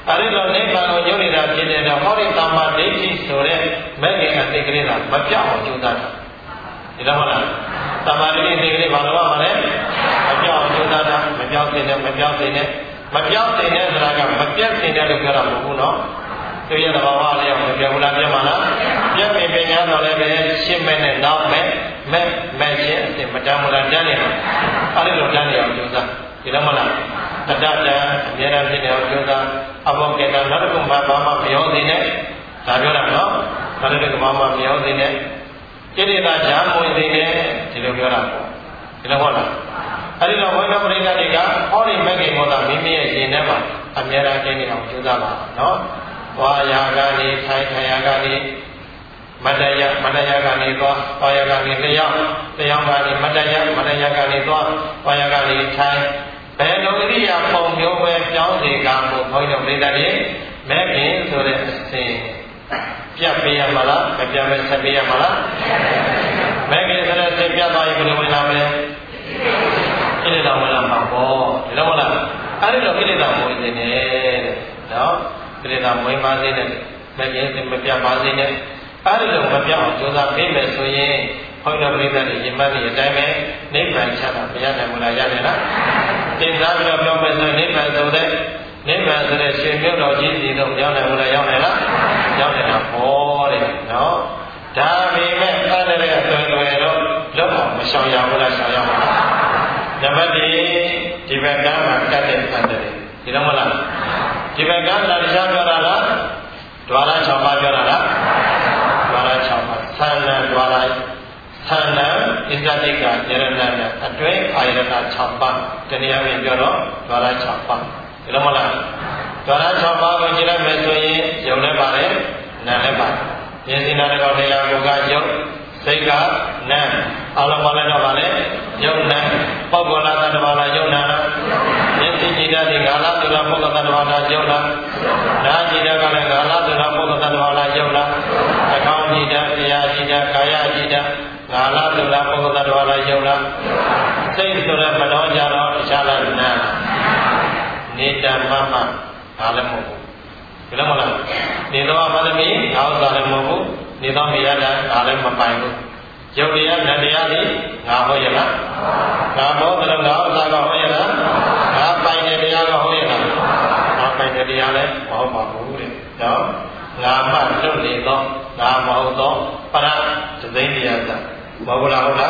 အဲဒီလိုနိဗ္ဗာန်ကိုညွှန်နေတာဖြစ်တဲ့တော့ဟောဒီသမ္မာဒိဋ္ဌိဆိုတဲ့မဲ့ခင်အသိကလေးကမပြောင်းအောင်ကြိုးစားတာဒီလိုမလားသမ္မာဒိဋ္ဌိအသိကလေးဘာလို့ပါလဲမပြောင်းအောင်ကြိုးစားတာမပြောင်းစေနဲ့မပြောင်းစေနဲ့မပြောင်းစေနဲ့ဆိုတာကမပြတ်စေနဲ့လို့ပြောတာမဟုတ်ဘူးနော်သူရဲ့သဘာဝလေးအောင်မပြောဘူးလားပြောမှာလားပြတ်ပင်ပင်ညာတော့လည်းပဲရှင်းမဲ့နဲ့နောက်မဲ့မဲ့မဲ့ချင်းအစ်မတမ်းမလားတန်းနေမှာအဲဒီလိုတန်းနေအောင်ကြိုးစားဒီလိုမလားတတတံအများအားဖြင့်တော့ကျိုးစားအဘောကေတနောက်တစ်ခုမှဘာမှမရောသေးနဲ့ဒါပြောတာနော်နောက်တစ်ခုမှမရောသေးနဲ့ကိရိတာဈာမဝင်သေးနဲ့ဒီလိုပြောတာပေါ့ဒီလိုဟုတ်လားအဲဒီတော့ဝိကပရိသတ်တွေကဟောဒီမဂ္ဂင်မောတာမိမိရဲ့ရှင်ထဲမှာအများအားဖြင့်နေအောင်ကျိုးစားပါနော်ဝါယာကနေထိုင်ထိုင်ယာကနေမတ္တယမတ္တယကနေသွားသွားယကနေလျောက်လျောက်ကနေမတ္တယမတ္တယကနေသွားသွားယကနေထိုင်ဘယ်လိုဣရိယာပုံမျိုးပဲကြောင်းစီကမှုဘုန်းကြီးတို့ပြိတ္တတွေမဲ့ခင်ဆိုတဲ့အစဉ်ပြတ်ပေးရမလားမပြတ်ပဲဆက်ပေးရမလားမဲ့ခင်ဆိုတဲ့စိတ်ပြတ်သွားရင်ဘယ်လိုဝင်လာမလဲကိလေသာဝင်လာမှာပေါ့ဒီလိုမလားအဲဒီလိုကိလေသာဝင်နေတယ်နော်ကိလေသာဝင်ပါစေနဲ့မဲ့ခင်စိတ်မပြတ်ပါစေနဲ့အဲဒီလိုမပြတ်အောင်ကြိုးစားပေးမယ်ဆိုရင်ဘုန်းတော်ပြိတ္တတွေရင်မှတ်တဲ့အတိုင်းပဲနိဗ္ဗာန်ချတာမရနိုင်ဘူးလားရတယ်လားတင်စားပြီးတော့ပြောမယ်ဆိုနိဗ္ဗာန်ဆိုတဲ့နိဗ္ဗာန်ဆိုတဲ့ရှင်မြတ်တော်ကြီးစီတော့ရောက်နိုင်ဘူးလားရောက်နိုင်လားရောက်နေတာပေါ့တဲ့နော်ဒါပေမဲ့တန်တဲ့အသွင်တွေတော့လောက်အောင်မရှောင်ရဘူးလားရှောင်ရမှာနံပါတ်၄ဒီဘက်ကမှာကတ်တဲ့တန်တဲ့ဒီတော့မလားဒီဘက်ကတန်တရားပြောတာလားဒွါရ၆ပါးပြောတာလားဒွါရ၆ပါးသံဃာဒွါရသန္နံဣဇတိကယရဏနဲ့အတွင်းအာယတ၆ပါးတနည်းအားဖြင့်ပြောတော့ဒွါရ၆ပါးဒီလိုမလားဒွါရ၆ပါးကိုကြည့်လိုက်မယ်ဆိုရင်ယုံလည်းပါတယ်နာလည်းပါတယ်ယဉ်စီနာတကောနေရာကိုကယုံစိတ်ကနာအလုံးမလည်းတော့ပါလေယုံနာပုဂ္ဂိုလသတ္တဝါလားယုံနာယဉ်စီကြည်တဲ့ငါလားသူလားပုဂ္ဂိုလသတ္တဝါလားယုံနာနာကြည်တဲ့ကလည်းငါလားသူလားပုဂ္ဂိုလသတ္တဝါလားယုံနာအကောင်းကြည်တဲ့တရားကြည်တဲ့ကာယကြည်တဲ့ငါလားသူလားပုဂ္ဂိုလသတ္တဝါလားယုံလားစိတ်ဆိုတဲ့မတော်ကြတော့တခြားလားနာနေတမမဒါလည်းမဟုတ်ဘူးဒီလိုမလားနေတော့ဘာသမီးငါဥစ္စာလည်းမဟုတ်ဘူးနေတော့မရတာဒါလည်းမပိုင်ဘူးယုတ်တရားနတ်တရားလေးငါဟောရလားငါဟောတယ်ငါဥစ္စာကဟောရလားငါပိုင်တဲ့တရားကဟောရလားငါပိုင်တဲ့တရားလည်းမဟုတ်ပါဘူးတဲ့နော်ငါမှလွတ်နေတော့ငါမဟုတ်တော့ပရသသိဉ္တရားသာမဟုတ်လားဟုတ်လား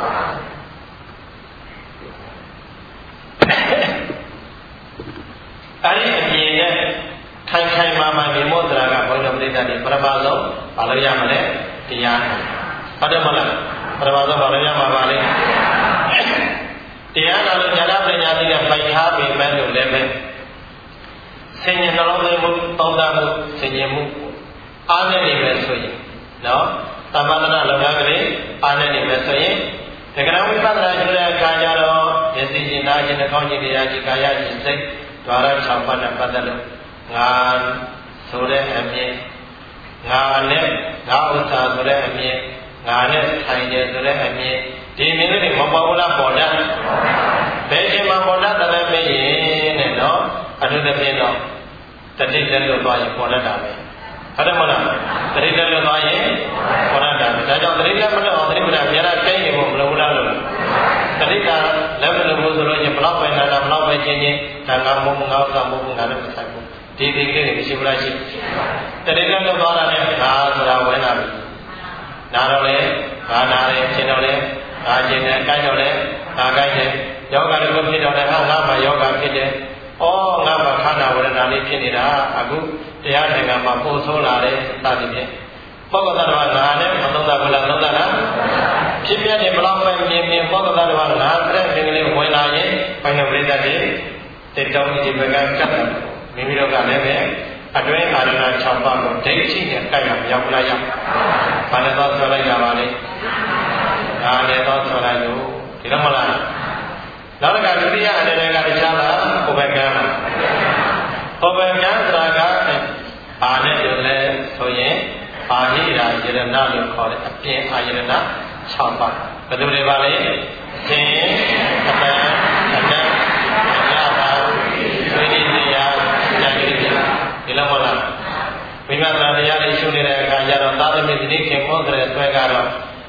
အဲ့ဒီအမြင်နဲ့ခိုင်ခိုင်မာမာမြေမောတရာကဘုရားပရိသတ်တွေပရမဆုံးဘာလို့ရမလဲတရားဟုတ်တယ်မလားပရမဆုံးဘာလို့ရမှာပါလဲတရားတော်လည်းဉာဏ်ပညာသိတဲ့ပိုက်ထားပေမဲ့လို့လည်းပဲဆင်ញင်နှလုံးသွင်းမှုတောင်းတမှုဆင်ញင်မှုအားနဲ့နေမယ်ဆိုရင်နော်သမထနာလောကကလေးအားနဲ့နေမယ်ဆိုရင်တက္ကရာဝိပဿနာကျူတဲ့အခါကျတော့ယသိဉာဏ်နာဉာဏ်နှောင်းဉာဏ်တရားကြီးကာယဉာဏ်စိတ်ဒွါရ၆ပါးနဲ့ပတ်သက်လို့ငါဆိုတဲ့အမြင်ငါနဲ့ငါဥစ္စာဆိုတဲ့အမြင်ငါနဲ့ဆိုင်တယ်ဆိုတဲ့အမြင်ဒီမြင်တွေမပေါ်ဘူးလားပေါ်တတ်ဘယ်ချိန်မှာပေါ်တတ်တယ်မေးရင်တဲ့နော်အထူးသဖြင့်တော့တတိတက်လို့သွားရင်ပေါ်တတ်တာပဲဟုတ်တယ်မလားတတိတက်လို့သွားရင်ပေါ်တတ်တာပဲဒါကြောင့်တတိတက်မလို့အောင်တတိပ္ပံအများအားတိုင်းနေဖို့မလိုဘူးလားလို့တတိကလည်းမလိုဘူးဆိုလို့ရင်ဘလောက်ပဲနာတာဘလောက်ပဲချင်းချင်းဒါငါမဟုတ်ငါဥစ္စာမဟုတ်ငါလည်းမဆိုင်ဘူးဒီဒီကလေးတွေမရှိဘူးလားရှိတတိတက်လို့သွားတာနဲ့ငါဆိုတာဝင်လာပြီနာတော့လေငါနာတယ်ရှင်းတော့လေငါရှင်းတယ်ကိုက်တော့လေငါကိုက်တယ်ယောဂလည်းဖြစ်တော့လေဟာငါမှယောဂဖြစ်တယ်ဩငါမှခန္ဓာဝေဒနာလေးဖြစ်နေတာအခုတရားနိုင်ငံမှာပို့ဆိုးလာတယ်စသည်ဖြင့်ပုဂ္ဂိုလ်သတ္တဝါငါနဲ့မသုံးတာဘူးလားသုံးတာလားဖြစ်ပြနေဘလောက်ပဲမြင်မြင်ပုဂ္ဂိုလ်သတ္တဝါငါတဲ့မြင်ကလေးဝင်လာရင်ဘယ်လိုပြိတ္တတွေတိတ်တောင်းဒီဘက်ကကတ်တယ်မိမိတို့ကလည်းပဲအတွင်းအာရဏ၆ပါးကိုဒိဋ္ဌိနဲ့ကိုက်ရမရောက်လားရောက်ဘာလဲတော့ဆိုလိုက်ရပါလေဒါလည်းတော့ဆိုလိုက်လို့ဒီတော့မလားနောက်တစ်ခါဒုတိယအနေနဲ့ကတခြားလားဘုဘကံလားဘုဘကံဆိုတာကဘာနဲ့ပြောလဲဆိုရင်အာဟိရာယရဏလို့ခေါ်တဲ့အပြင်အာယရဏ၆ပါးဘယ်သူတွေပါလဲသင်အတန်အတန်အရသာဝိရိယဉာဏ်ကိရိယာ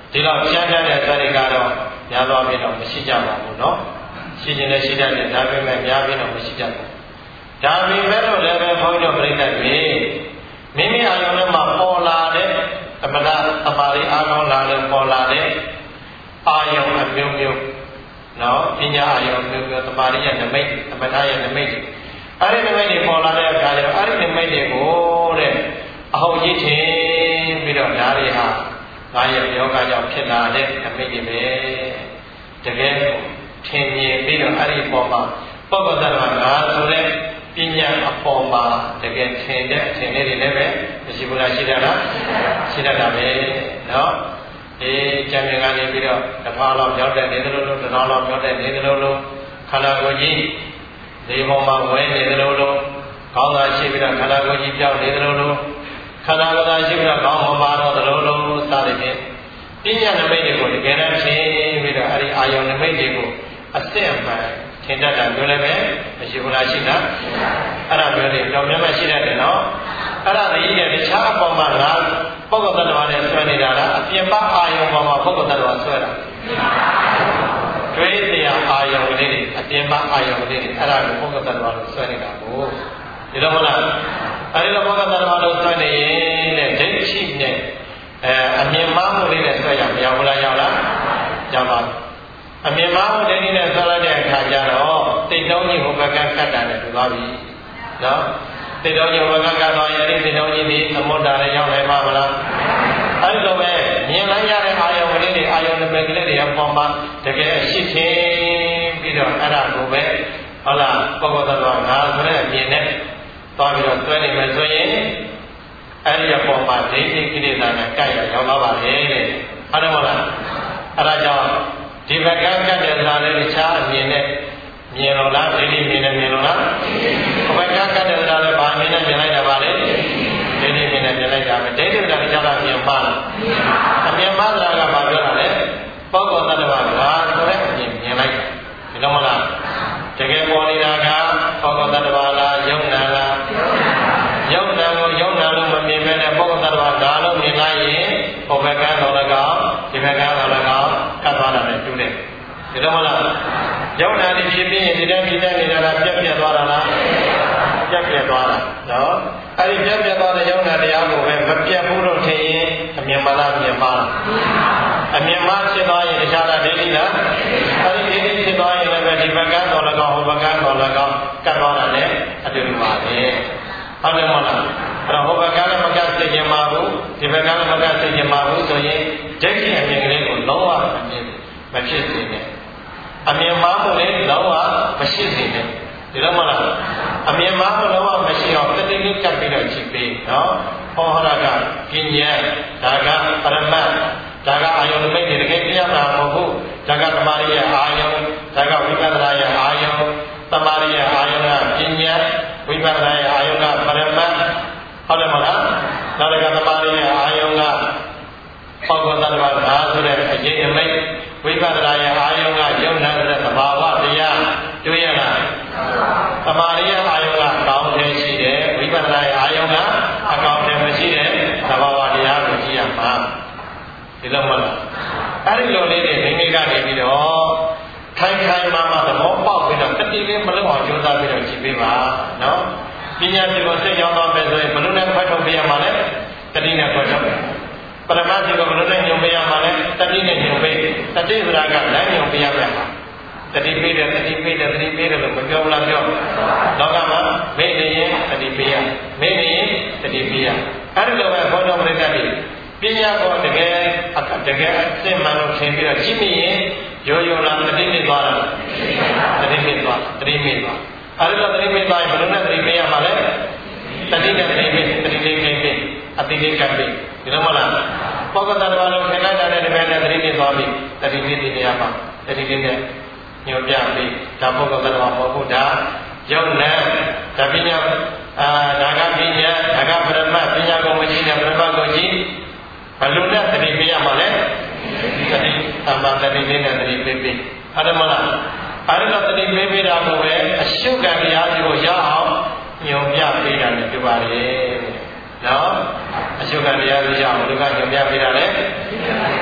ဒီတော့ဖြန်းဖြန်းတဲ့သတိကတော့များသောအားဖြင့်တော့မရှိကြပါဘူးနော်ရှိခြင်းနဲ့ရှိတတ်တယ်ဒါပေမဲ့များပြီးတော့မရှိကြဘူးဒါပေမဲ့လို့လည်းပဲဘုန်းကြီးတို့ပြိဿတွေမိမိအာယုံထဲမှာပေါ်လာတဲ့သမဏသမာဓိအားကောင်းလာလို့ပေါ်လာတဲ့အာယုံအမျိုးမျိုးနော်ပညာအာယုံမျိုးမျိုးသမာဓိရဲ့နမိတ်သမထရဲ့နမိတ်အဲ့ဒီနမိတ်တွေပေါ်လာတဲ့အခါကျတော့အဲ့ဒီနမိတ်တွေကိုတဲ့အဟုတ်ကြီးထင်ပြီးတော့ဓာရီဟာငါရဲ့ယောဂကြောင့်ဖြစ်လာတဲ့နမိတ်တွေပဲတကယ်ထင်မြင်ပြီးတော့အဲ့ဒီပေါ်မှာပုဂ္ဂိုလ်သတ္တဝါငါဆိုတဲ့ပညာအပေါ်မှာတကယ်ထင်တဲ့အထင်လေးတွေလည်းပဲမရှိဘူးလားရှိတတ်လားရှိတတ်တာပဲနော်အေးကျန်မြင်ကနေပြီးတော့တစ်ထောင်လောက်ရောက်တဲ့နေသလိုလိုတစ်ထောင်လောက်ရောက်တဲ့နေသလိုလိုခန္ဓာကိုယ်ကြီးဒီပေါ်မှာဝဲနေသလိုလိုခေါင်းသာရှိပြီးတော့ခန္ဓာကိုယ်ကြီးပြောင်းနေသလိုလိုခန္ဓာကိုယ်သာရှိပြီးတော့ခေါင်းပေါ်မှာတော့သလိုလိုစသဖြင့်ပညာနမိတ်တွေကိုတကယ်တမ်းရှင်းပြီးတော့အဲဒီအာယုံနမိတ်တွေကိုအစစ်အမှန်ထင်တတ်တာပြောလည်းပဲမရှိဘူးလားရှိတာအဲ့ဒါပြောတယ်တော့မြတ်မရှိတတ်တယ်နော်အဲ့ဒါဒီရဲ့တခြားအပေါ်မှာငါပုဂ္ဂိုလ်သတ္တဝါနဲ့ဆွဲနေတာလားအပြင်ပအာယုံပေါ်မှာပုဂ္ဂိုလ်သတ္တဝါဆွဲတာတွေးတရားအာယုံလေးတွေအပြင်ပအာယုံလေးတွေအဲ့ဒါကိုပုဂ္ဂိုလ်သတ္တဝါလို့ဆွဲနေတာကိုဒီလိုမလားအဲ့ဒီလိုပုဂ္ဂိုလ်သတ္တဝါလို့ဆွဲနေရင်တဲ့ဒိဋ္ဌိနဲ့အဲအမြင်မှမှုလေးနဲ့ဆွဲရမရဘူးလားရောက်လားရောက်ပါအမြင်မှမှုဒိဋ္ဌိနဲ့ဆွဲလိုက်တဲ့အခါကျတော့တိတ်တုံးကြီးဟိုဘက်ကကတ်တာနဲ့တူသွားပြီနော်တိတ်တုံးကြီးဟိုဘက်ကကတ်သွားရင်အဲ့ဒီတိတ်တုံးကြီးဒီသမုဒ္ဒါနဲ့ရောက်နိုင်မှာမလားအဲ့ဒီလိုပဲမြင်လိုက်ရတဲ့အာယုံကလေးတွေအာယုံနမိတ်ကလေးတွေအပေါ်မှာတကယ်ရှိချင်းပြီးတော့အဲ့ဒါကိုပဲဟုတ်လားပုဂ္ဂိုလ်သတ္တဝါငါဆိုတဲ့အမြင်နဲ့သွားပြီးတော့တွဲနေမယ်ဆိုရင်အဲ့ဒီအပေါ်မှာဒိဋ္ဌိကိလေသာနဲ့ကြိုက်ရရောက်လာပါလေတဲ့ဟုတ်တယ်မလားအဲ့ဒါကြောင့်ဒီဘက်ကကတ်တဲ့ဇာတ်လေးတခြားအမြင်နဲ့မြင်လို့လားဒိဋ္ဌိမြင်နေမြင်လို့လားဘက်ကကတ်တဲ့ဇာတ်လေးဘာမြင်နေမြင်လိုက်တာပါလေဒိဋ္ဌိမြင်နေမြင်လိုက်တာပဲဒိဋ္ဌိကလည်းကြောက်တာမြင်ပါလားအမြင်ပါတာကဘာပြောတာလဲပုဂ္ဂိုလ်သတ္တဝါကဆိုတဲ့အမြင်မြင်လိုက်တာဒီလိုမလားတကယ်ပေါ်နေတာကပုဂ္ဂိုလ်သတ္တဝါလားယုံနာလားယုံနာကိုယုံနာလို့မမြင်ပဲနဲ့ပုဂ္ဂိုလ်သတ္တဝါဒါလို့မြင်လိုက်ရင်ဟောဘက်ကတော်လည်းကောင်းဒီဘက်ကတော်လည်းကောင်းကတ်သွားတာနဲ့တူတယ်ဒီလိုမလားယုံနာလေးဖြစ်ပြီးရင်ဒီတိုင်းဒီတိုင်းနေတာလားပြက်ပြက်သွားတာလားပြက်ပြက်သွားတာနော်အဲ့ဒီပြက်ပြက်သွားတဲ့ယုံနာတရားကိုပဲမပြတ်ဘူးလို့ထင်ရင်အမြင်ပါလားမြင်ပါလားအမြင်မှဖြစ်သွားရင်တခြားတာဒိဋ္ဌိလားအဲ့ဒီဒိဋ္ဌိဖြစ်သွားရင်လည်းပဲဒီဘက်ကတော်လည်းကောင်းဟိုဘက်ကတော်လည်းကောင်းကတ်သွားတာနဲ့အတူတူပါပဲဟုတ်တယ်မလားအဲ့တော့ဟိုဘက်ကလည်းမကတ်သိခြင်းမဘူးဒီဘက်ကလည်းမကတ်သိခြင်းမဘူးဆိုရင်ဒိဋ္ဌိအမြင်ကလေးကိုလုံးဝမမြင်မဖြစ်စေနဲ့အမြင်မှားမှုလည်းလုံးဝမရှိစေနဲ့ဒီလိုမလားအမြင်မှားမှုလုံးဝမရှိအောင်တတိလေးကပ်ပြီးတော့ကြည့်ပေးနော်ဟောဟရကပညာဒါကပရမတ်ဒါကအာယုန်မိတ်တွေတကယ်ပြရတာမဟုတ်ဘူးဒါကသမာဓိရဲ့အာယုန်ဒါကဝိပဿနာရဲ့အာယုန်သမာဓိရဲ့အာယုန်ကပညာဝိပဿနာရဲ့အာယုန်ကပရမတ်ဟုတ်တယ်မလားနောက်တစ်ခါသမာဓိရဲ့အာယုန်ကပုဂ္ဂိုလ်သတ္တဝါဓာတ်ဆိုတဲ့အရေးအမိတ်ဝိပဿနာရဲ့အာယုန်ကယုံနာဆိုတဲ့သဘာဝတရားတွေ့ရလားသမာဓိရဲ့အာယုန်ကကောင်းတယ်ရှိတယ်ဝိပဿနာရဲ့အာယုန်ကအကောင်းတယ်မရှိတဲ့သဘာဝတရားကိုကြည့်ရမှာဒီလိုမလားအဲ့ဒီလိုလေးတွေမိမိကနေပြီးတော့ခိုင်ခိုင်မာမာသဘောပေါက်ပြီးတော့တတိလေးမလုံးအောင်ကြိုးစားပြီးတော့ကြည့်ပေးပါနော်ပညာရှိကိုစိတ်ရောက်သွားမယ်ဆိုရင်ဘယ်လိုနဲ့ခွဲထုတ်ပြရမှာလဲတတိနဲ့ခွဲထုတ်ပရမတ်ကိုဘယ်လိုနဲ့ညွန်ပေးရမှာလဲတတိနဲ့ညွန်ပေးတတိဆိုတာကလမ်းညွန်ပေးရမယ်တတိပေးတယ်တတိပေးတယ်တတိပေးတယ်လို့မပြောဘူးလားပြောလောကမှာမေ့နေရင်တတိပေးရမေ့နေရင်တတိပေးရအဲ့ဒီလိုပဲဘုန်းတော်ပြိတ္တိပညာကိုတကယ်တကယ်အစ်စ်မှန်လို့ထင်ပြီးတော့ကြည့်မိရင်ရိုးရိုးလားတတိနဲ့သွားတာတတိနဲ့သွားတတိနဲ့သွားအဲ့ဒီလိုတတိနဲ့သွားရင်ဘယ်လိုနဲ့တတိပေးရမှာလဲတတိနဲ့တတိပေးတတိလေးပေးပေးအတိလေးကပ်ပေးဒီလိုမလားပုဂ္ဂိုလ်သတ္တဝါလုံးခဏတာတဲ့ဒီဘက်နဲ့တတိနဲ့သွားပြီးတတိလေးသိနေရမှာတတိလေးနဲ့ညွှန်ပြပြီးဒါပုဂ္ဂိုလ်သတ္တဝါမဟုတ်ဘူးဒါယုံနဲ့ဒါပညာအာဒါကပညာဒါကပရမတ်ပညာကိုမရှိတဲ့ပရမတ်ကိုကြည့်ဘယ်လိုနဲ့တတိပေးရမှာလဲတတိအမှန်တတိလေးနဲ့တတိပေးပြီးအဲ့ဒါမလားအဲ့ဒါတတိပေးပေးတာကိုပဲအရှုခံတရားစီကိုရအောင်ညွှန်ပြပေးတာနဲ့ပြောပါလေနော်အရှုခံတရားစီရအောင်လူကညွှန်ပြပေးတာလေ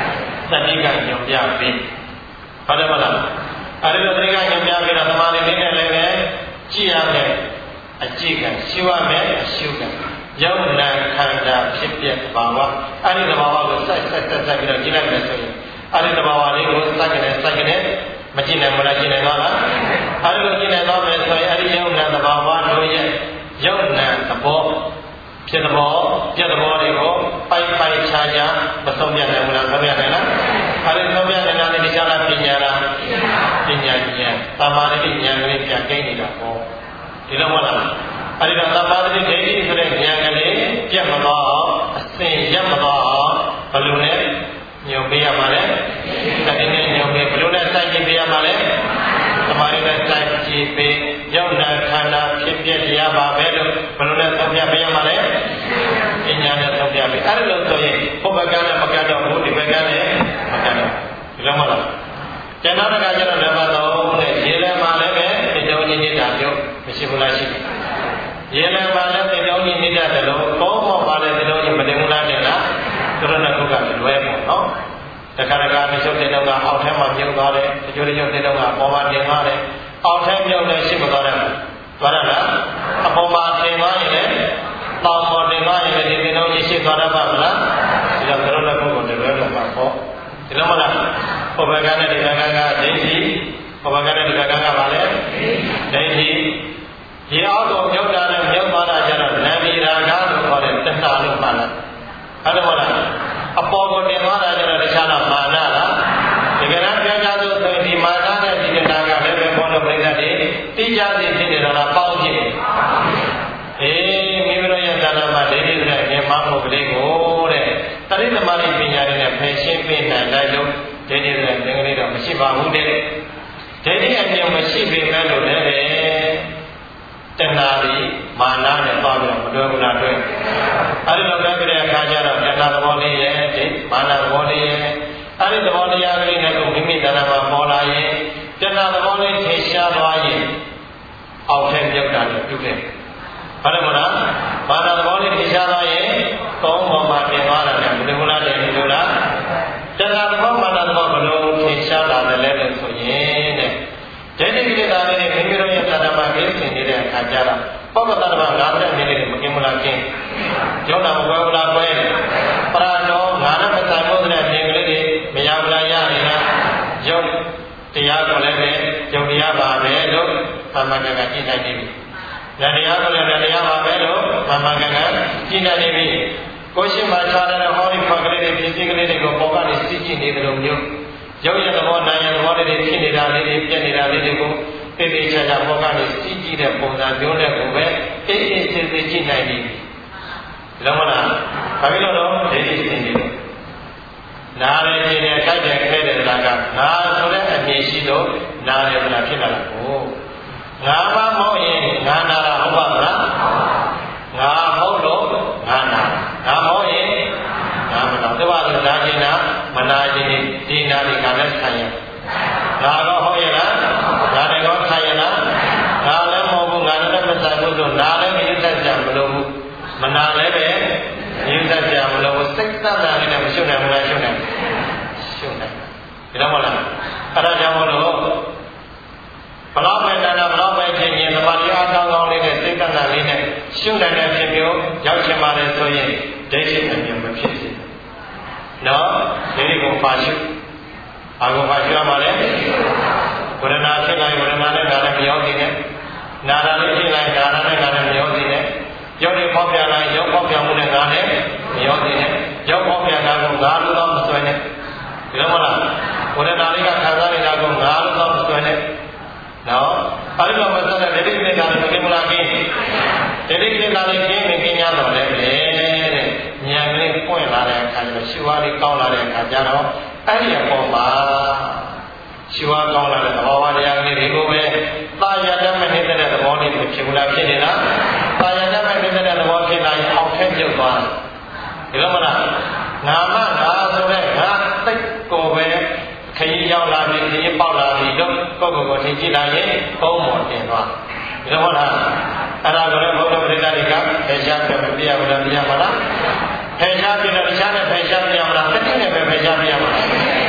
တတိကညွန်ပြပြီးဟုတ်တယ်မလားအဲဒီလိုတတိကညွန်ပြပြီးတော့သမာဓိလေးနဲ့လည်းပဲကြည့်ရမယ်အကြည့်ကရှုရမယ်အရှုကယုံနာခန္ဓာဖြစ်ပြဘာဝအဲဒီသဘာဝကိုစိုက်စိုက်စိုက်ပြီးတော့ကြည့်လိုက်မယ်ဆိုရင်အဲဒီသဘာဝလေးကိုစိုက်ကြတယ်စိုက်ကြတယ်မကြည့်နိုင်မလားကြည့်နိုင်သွားလားအဲဒီလိုကြည့်နိုင်သွားမယ်ဆိုရင်အဲဒီယုံနာသဘာဝတို့ရဲ့ယုံနာသဘောဖြစ်သဘောပြတ်သဘောတွေကိုပိုက်ပိုက်ခြားခြားမဆုံးပြနိုင်ဘူးလားဆုံးပြနိုင်လားအဲဒီဆုံးပြနိုင်တာလည်းတရားလားပညာလားပညာဉာဏ်သမာဓိဉာဏ်ကလေးပြန်ကိန်းနေတာပေါ့ဒီလိုမဟုတ်လားအဲဒီတော့သမာဓိဒိဋ္ဌိဆိုတဲ့ဉာဏ်ကလေးပြတ်မသွားအောင်အစဉ်ရပ်မသွားအောင်ဘယ်လိုလဲညွန်ပေးရမှာလဲတတိနဲ့ညွန်ပေးဘယ်လိုလဲစိုက်ကြည့်ပေးရမှာလဲသမာဓိနဲ့စိုက်ကြည့်ပေးယုံနာခန္ဓာဖြစ်ပြတရားပါပဲလို့ဘယ်လိုလဲသုံးပြပေးရမှာလဲပညာနဲ့သုံးပြပေးအဲဒီလိုဆိုရင်ဘုဘကနဲ့မကတော့ဘူးဒီဘကနဲ့မကတော့ဒီလိုမဟုတ်လားကျန်တဲ့ကကျတော့လည်းမတော့နဲ့ရေလည်းမှလည်းပဲဒီတုံးကြီးနေတာမျိုးမရှိဘူးလားရှိတယ်ရေလည်းမှလည်းဒီတုံးကြီးနေတာတယ်လို့ကောင်းမောပါလေဒီတုံးကြီးမတင်ဘူးလားနဲ့လားသူတို့ကခုကလွဲပေါ့နော်တခါတခါအချုပ်တဲ့တော့ကအောက်ထဲမှာမြုပ်သွားတယ်အကျိုးချုပ်တဲ့တော့ကပေါ်မှာတင်သွားတယ်အောက်ထဲမြုပ်နေရှိမသွားတယ်သွားရလားအပေါ်မှာတင်သွားရင်လည်းတောင်ပေါ်တင်သွားရင်လည်းဒီတုံးကြီးရှိသွားတတ်ပါမလားဒီတော့သူတို့လည်းခုကလွဲလို့ပါပေါ့ဒီလိုမလားဘုဘကနဲ့ဒီဘကကဒိဋ္ဌိဘုဘကနဲ့ဒီဘကကပါလေဒိဋ္ဌိဒီအောက်ကိုမြုပ်တာနဲ့မြုပ်သွားတာကျတော့နဗီရာဂလို့ခေါ်တဲ့တဏှာလို့ပါလားဟုတ်တယ်မလားအပေါ်ကိုတင်သွားတာကျတော့တခြားတော့မာနလားဒီကနေ့ပြောကြလို့ဆိုရင်ဒီမာနနဲ့ဒီတဏှာကလည်းပဲဘောလို့ပြိဿတွေတိကျသိဖြစ်နေတော့လားပေါင်းဖြစ်အေးမိမိတို့ရဲ့သာနာမှာဒိဋ္ဌိဆိုတဲ့ဉာဏ်မှမှုကလေးကိုတဲ့တတိသမารိပညာတွေနဲ့ဖယ်ရှင်းပေးနိုင်တဲ့လို့ဒိဋ္ဌိဆိုတဲ့သင်္ကလေးတော့မရှိပါဘူးတဲ့ဒိဋ္ဌိအမြင်မရှိပေမဲ့လို့လည်းတဏှာဒီမာနနဲ့ပေါင်းပြီးတော့မတွဲဘူးလားတွဲအဲဒီလိုပဲကြတဲ့အခါကျတော့တဏှာသဘောလေးရဲ့ဒီမာနသဘောလေးရဲ့အဲဒီသဘောတရားကလေးနဲ့ကိုမိမိတဏှာမှာပေါ်လာရင်တဏှာသဘောလေးထင်ရှားသွားရင်အောက်ထက်မြုပ်တာနဲ့တူတယ်ဟုတ်တယ်မလားမာနသဘောလေးထင်ရှားသွားရင်ကောင်းပေါ်မှာတင်သွားတာနဲ့ဘယ်လိုလားတယ်လို့လားတဏှာသဘောမာနသဘောဘယ်လိုထင်ရှားလာတယ်လဲလို့ဆိုရင်တဲ့ဒိဋ္ဌိကိလေသာတွေနဲ့မိမိတို့ရဲ့သတ္တမကိစ္စနေတဲ့အခါကျတော့ပောပတ္တမငါးတဲ့နေလေးတွေမကင်းမလားကင်းယောနာမကွဲဘူးလားကွဲပရတော်ငါနဲ့မဆိုင်ဘူးတဲ့နေကလေးတွေမရဘူးလားရနေလားယုတ်တရားကိုလည်းပဲယုတ်တရားပါပဲလို့သမဂ္ဂကကြည့်နိုင်နေပြီ။တရားကိုလည်းတရားပါပဲလို့သမဂ္ဂကကြည့်နိုင်နေပြီ။ကိုရှိမှခြားတဲ့ဟောဒီဖက်ကလေးတွေဖြစ်ဖြစ်ကလေးတွေကိုပေါ်ကနေစစ်ကြည့်နေတယ်လို့မျိုးရုပ်ရသဘောနာယသဘောတွေဖြစ်နေတာလေးတွေပြက်နေတာလေးတွေကိုသိသိချာချာပေါ်ကနေစီးကြည့်တဲ့ပုံစံမျိုးနဲ့ကိုပဲအေးအေးဆေးဆေးကြည့်နိုင်ပြီ။လုံးဝလား။ဘာဖြစ်လို့တော့ဒိဋ္ဌိစင်နေလို့နားရည်နဲ့ခိုက်တယ်ခဲတယ်လားကငါဆိုတဲ့အမြင်ရှိလို့နားရည်ကဖြစ်လာတာကိုငါမမဟုတ်ရင်ငါနာတာဟုတ်ပါမလား။ငါဟုတ်လို့ငါနာငါမဟုတ်ရင်ငါမနာတပါးလို့နာကျင်တာမနာကျင်ဒီနာတွေကလည်းဆိုင်ရငါတော့ဟုတ်ရဲ့လားငါတွေတော့ဆိုင်ရလားငါလည်းမဟုတ်ဘူးငါလည်းမဆိုင်ဘူးလို့နာလည်းမရတတ်ကြမလို့ဘူးမနာလည်းပဲရတတ်ကြမလို့စိတ်သတ္တလေးနဲ့မရှုနိုင်ဘူးလားရှုနိုင်ရှုနိုင်ဒါတော့မလားအဲ့ဒါကြောင့်မလို့ဘလောက်ပဲတဏှာဘလောက်ပဲဖြစ်ရင်သမာဓိအားကောင်းကောင်းလေးနဲ့စိတ်ကဏ္ဍလေးနဲ့ရှုနိုင်တဲ့ဖြစ်မျိုးရောက်ချင်ပါလေဆိုရင်ဒိဋ္ဌိအမြင်မဖြစ်စေနော်ဒိဋ္ဌိကိုပါရှုအာကိုပါရှုရမှာလေဝေဒနာဖြစ်လိုက်ဝေဒနာနဲ့ဒါလည်းမရောက်သေးနဲ့နာတာလေးဖြစ်လိုက်ဒါနဲ့ဒါလည်းမရောက်သေးနဲ့ရုပ်တွေပေါက်ပြန်လိုက်ရုပ်ပေါက်ပြန်မှုနဲ့ဒါလည်းမရောက်သေးနဲ့ရုပ်ပေါက်ပြန်တာကိုငါလို့တော့မဆွဲနဲ့ဒီလိုမလားဝေဒနာလေးကခံစားနေတာကိုငါလို့တော့မဆွဲနဲ့နော်အဲဒီလိုမဆွဲတဲ့ဒိဋ္ဌိကိလေသာတွေမကင်းမလားကင်းဒိဋ္ဌိကိလေသာတွေကင်းမကင်းရတော့လည်းလေတဲ့ဉာဏ်ကလေးပွင့်လာတဲ့အခါကျတော့ရှုအားလေးကောင်းလာတဲ့အခါကျတော့အဲ့ဒီအပေါ်မှာရှုအားကောင်းလာတဲ့သဘောဝတရားကလေးတွေကိုပဲသာယတမနေတဲ့သဘောလေးတွေဖြစ်လာဖြစ်နေတာသာယတမနေတဲ့သဘောဖြစ်လာရင်အောက်ထက်ပြုတ်သွားတယ်ဒီလိုမလားငါမငါဆိုတဲ့ငါသိကိုပဲခရီးရောက်လာပြီခရီးပေါက်လာပြီတော့ကိုယ့်ကိုယ်ကိုထင်ကြည့်လာရင်သုံးပေါ်တင်သွားဒီလိုမလားအဲ့ဒါကလည်းဘုရားပရိသတ်တွေကဖယ်ရှားပြပြရမလားပြရမလားဖယ်ရှားပြတော့တခြားနဲ့ဖယ်ရှားပြရမလားတတိနဲ့ပဲဖယ်ရှားပြရမလား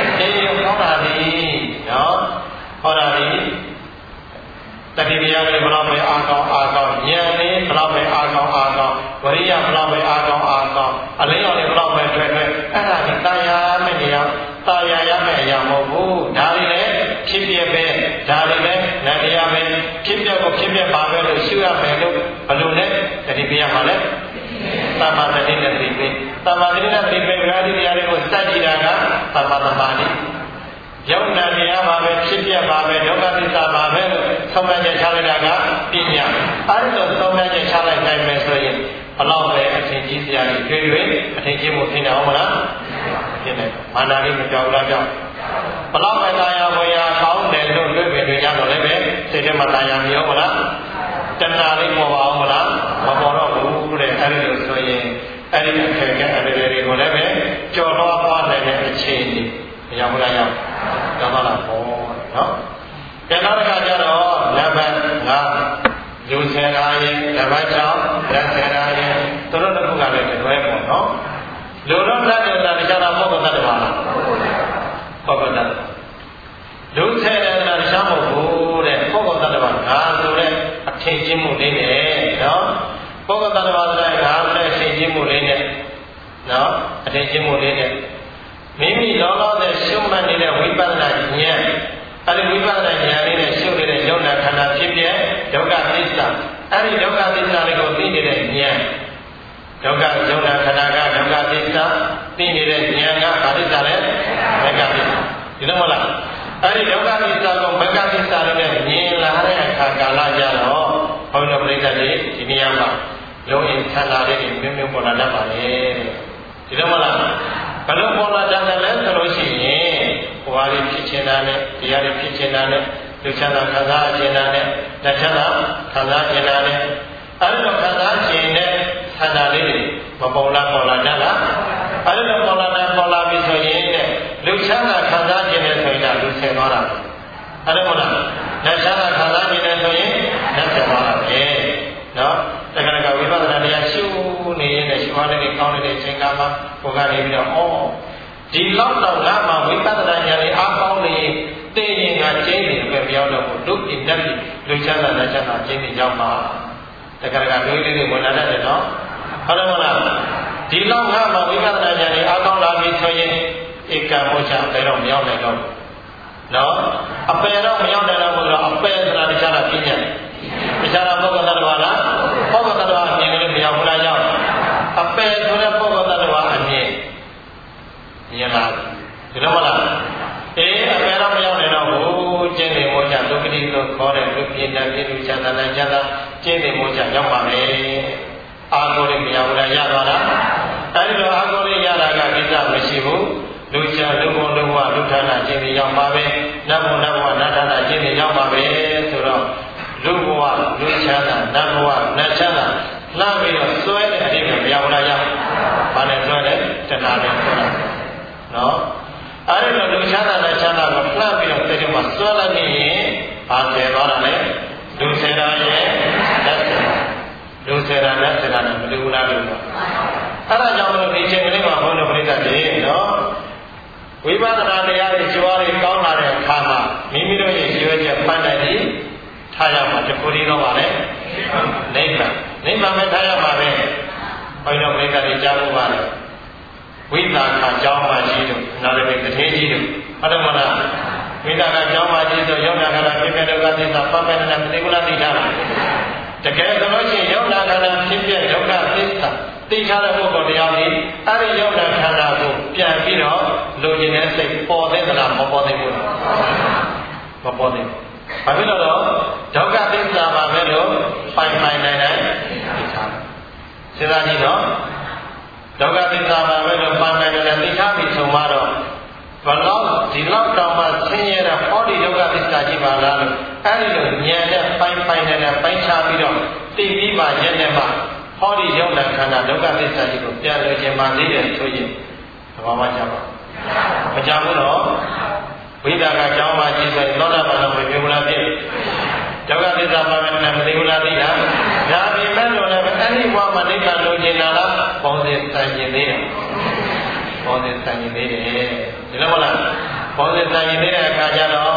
ဟောတာဒီတတိယလေးဘလောက်ပဲအားကောင်းအားကောင်းဉာဏ်လေးဘလောက်ပဲအားကောင်းအားကောင်းဝရိယဘလောက်ပဲအားကောင်းအားကောင်းအလင်းရောင်လေးဘလောက်ပဲတွေ့တွေ့အဲ့ဒါဒီတာယာမဲ့နေရာတာယာရမဲ့အရာမဟုတ်ဘူးဒါတွေလည်းဖြစ်ပြပဲဒါတွေလည်းနတရားပဲဖြစ်ပြကိုဖြစ်ပြပါပဲလို့ရှုရမယ်လို့ဘယ်လိုလဲတတိယမှာလဲသမ္မာတတိနဲ့သတိပဲသမ္မာတတိနဲ့သတိပဲဗราတိတရားတွေကိုစัจကြည့်တာကသမ္မာသမာဓိယုံနာတရားပါပဲဖြစ်ပြပါပဲဒုက္ခသစ္စာပါပဲလို့သုံးဖြတ်ချလိုက်တာကပညာအဲဒီလိုသုံးဖြတ်ချလိုက်နိုင်မယ်ဆိုရင်ဘလောက်ပဲအထင်ကြီးစရာကြီးတွေ့တွေ့အထင်ကြီးမှုဖြစ်နေအောင်မလားဖြစ်နေမာနလေးမကြောက်လားကြောက်ဘလောက်ပဲတာယာဝေယကောင်းတယ်လို့တွေ့ပြီတွေ့ကြတော့လည်းပဲစိတ်ထဲမှာတာယာမရောမလားတဏှာလေးပေါ်ပါအောင်မလားမပေါ်တော့ဘူးတဲ့အဲဒီလိုဆိုရင်အဲဒီအခက်အခဲအတွေးတွေကိုလည်းပဲကြော်လွှားသွားနိုင်တဲ့အခြေအနေမရောက်ဘူးလားရောက်တော့မှလားပေါ့နော်ကျန်တော့ကကြတော့လက်ပတ်ငါလူဆယ်ရာရင်လက်ပတ်ချောင်းလက်ဆယ်ရာရင်သူတို့တစ်ခုကလည်းတွဲပေါ့နော်လူတော့တတ်တယ်တာတရားတော်ပုဂ္ဂိုလ်တတ်တယ်ပါလားပုဂ္ဂိုလ်တတ်လူဆယ်ရာတာရှားမဟုတ်ဘူးတဲ့ပုဂ္ဂိုလ်တတ်တယ်ပါငါဆိုတဲ့အထင်ကြီးမှုလေးနဲ့နော်ပုဂ္ဂိုလ်တတ်တယ်ပါဆိုတဲ့ငါဆိုတဲ့အထင်ကြီးမှုလေးနဲ့နော်အထင်ကြီးမှုလေးနဲ့မိမိလောလောဆယ်ရှုမှတ်နေတဲ့ဝိပဿနာဉာဏ်အဲဒီဝိပဿနာဉာဏ်လေးနဲ့ရှုနေတဲ့ယုံနာခန္ဓာဖြစ်ပြဒုက္ခသစ္စာအဲဒီဒုက္ခသစ္စာလေးကိုသိနေတဲ့ဉာဏ်ဒုက္ခယုံနာခန္ဓာကဒုက္ခသစ္စာသိနေတဲ့ဉာဏ်ကဘာသစ္စာလဲမဂ္ဂသစ္စာဒီလိုမလားအဲဒီဒုက္ခသစ္စာကိုမဂ္ဂသစ္စာလို့နဲ့မြင်လာတဲ့အခါကာလကြတော့ဘုန်းတော်ပြိဿတွေဒီနေရာမှာလုံးရင်ခန္ဓာလေးတွေမြင်မြင်ပေါ်လာတတ်ပါလေဒီလိုမလားဘယ်လိုပေါ်လာကြတယ်လဲဆိုလို့ရှိရင်ဘဝလေးဖြစ်ချင်တာနဲ့တရားတွေဖြစ်ချင်တာနဲ့လူချမ်းသာခံစားချင်တာနဲ့လက်ချမ်းသာခံစားချင်တာနဲ့အဲဒီလိုခံစားချင်တဲ့ခန္ဓာလေးတွေမပေါ်လာပေါ်လာကြလားအဲဒီလိုပေါ်လာတယ်ပေါ်လာပြီဆိုရင်တဲ့လူချမ်းသာခံစားချင်တဲ့ဆိုရင်လူဆယ်သွားတာအဲဒီမို့လားလက်ချမ်းသာခံစားချင်တဲ့ဆိုရင်လက်ဆယ်သွားတာပဲနော်တက္ကရာဝိပဿနာတရားရှုနေရင်လည်းရှုရတဲ့ကောင်းတဲ့အချိန်ကမှကိုယ်ကနေပြီးတော့ဩဒီလောက်တော့ငါမှဝိပဿနာဉာဏ်လေးအားကောင်းနေသိရင်ငါကျင်းနေပဲမရောက်တော့ဘူးဒုက္ခိတတ်ပြီလူချမ်းသာလက်ချမ်းသာကျင်းနေရောက်မှာတက္ကရာလေးလေးတွေဝင်လာတတ်တယ်နော်ဟုတ်တယ်မလားဒီလောက်ငါမှဝိပဿနာဉာဏ်လေးအားကောင်းလာပြီဆိုရင်ဧကမောချအပေတော့မရောက်နိုင်တော့ဘူးနော်အပေတော့မရောက်နိုင်တော့ဘူးတော့အပေဆိုတာတခြားတာပြညာတခြားတာပုဂ္ဂိုလ်သတ္တဝါလားပုဂ္ဂိုလ်သတ္တဝါအမြင်လည်းမရောက်ဘူးလားရောက်အပယ်ဆိုတဲ့ပုဂ္ဂိုလ်သတ္တဝါအမြင်မြင်လားဒီလိုမလားအေးအပယ်တော့မရောက်နိုင်တော့ဘူးကျင့်တယ်မို့ချဒုက္ခတိလို့ခေါ်တဲ့လူပြင်းတဲ့ပြည့်လူချမ်းသာတဲ့ချမ်းသာကျင့်တယ်မို့ချရောက်ပါမယ်အာကိုလေးမရောက်ဘူးလားရသွားလားအဲဒီလိုအာကိုလေးရတာကကိစ္စမရှိဘူးလူချမ်းလူဘုံလူဘဝလူဌာနကျင့်တယ်ရောက်ပါပဲနတ်ဘုံနတ်ဘဝနတ်ဌာနကျင့်တယ်ရောက်ပါပဲဆိုတော့လူဘဝလူချမ်းသာနတ်ဘဝနတ်ချမ်းသာလှမ်းပြီးတော့စွဲတဲ့အတိတ်ကမရောက်လားရောက်ဘာနဲ့စွဲတယ်တဏှာနဲ့စွဲတာနော်အဲဒီတော့လူချမ်းသာနတ်ချမ်းသာကိုလှမ်းပြီးတော့တဲ့မှာစွဲလိုက်နေရင်ဘာဆယ်သွားတာလဲလူဆယ်တာရဲ့လက်ဆယ်လူဆယ်တာလက်ဆယ်တာနဲ့ဘယ်လိုလားလို့အဲဒါကြောင့်မလို့ဒီချိန်ကလေးမှာဘုန်းတော်ပြိဿတွေနော်ဝိပဿနာတရားတွေကျွားတွေကောင်းလာတဲ့အခါမှာမိမိတို့ရဲ့ရွေးချက်ပန်းတိုင်ပြီးထားရမှာတခုတည်းတော့ပါလေနိဗ္ဗာန်နိဗ္ဗာန်ပဲထားရမှာပဲဘုန်းတော်ပြိဿတွေကြားဖို့ပါလေဝိသကကျောင်းမှာရှိလို့နာရမေတထေကြီးတို့ဟုတ်တယ်မလားဝိသကကျောင်းမှာရှိဆိုရောက်လာကြတာဖြစ်တဲ့ဒုက္ခသစ္စာပတ်မဲ့တဲ့သေကုလသိထားတာတကယ်ဆိုလို့ရှိရင်ရောက်လာကြတာဖြစ်တဲ့ဒုက္ခသစ္စာသိထားတဲ့ပုဂ္ဂိုလ်တရားကြီးအဲဒီရောက်လာခန္ဓာကိုပြန်ပြီးတော့လိုချင်တဲ့စိတ်ပေါ်တဲ့သလားမပေါ်သေးဘူးလားမပေါ်သေးဘူးဘာဖြစ်လို့တော့ဒုက္ခသစ္စာပါပဲလို့ပိုင်ပိုင်နိုင်နိုင်သိထားစဉ်းစားကြည့်နော်ဒုက္ခသစ္စာပါပဲလို့ပိုင်ပိုင်နိုင်နိုင်သိထားပြီဆိုမှတော့ဘလောက်ဒီလောက်တောင်မှဆင်းရဲတဲ့ဟောဒီဒုက္ခသစ္စာကြီးပါလားလို့အဲဒီလိုဉာဏ်နဲ့ပိုင်ပိုင်နိုင်နိုင်ပိုင်ချပြီးတော့သိပြီးမှဉာဏ်နဲ့မှဟောဒီရောက်တဲ့ခန္ဓာဒုက္ခသစ္စာကြီးကိုပြန်လို့ခြင်းပါသေးတယ်ဆိုရင်သဘာဝကြပါမကြဘူးတော့ဝိဒါကကြောင်းမှကြည့်ဆိုရင်သောတာပန်တော့မပြောဘူးလားဖြစ်ဒုက္ခသစ္စာပါမယ်နဲ့မသိဘူးလားသိလားဒါပေမဲ့လို့လည်းအဲ့ဒီဘဝမှာနိဗ္ဗာန်လို့ကျင်လာလားပေါင်းစင်ဆိုင်ကျင်သေးတယ်ပေါင်းစင်ဆိုင်ကျင်သေးတယ်ဒီလိုမလားပေါင်းစင်ဆိုင်ကျင်သေးတဲ့အခါကျတော့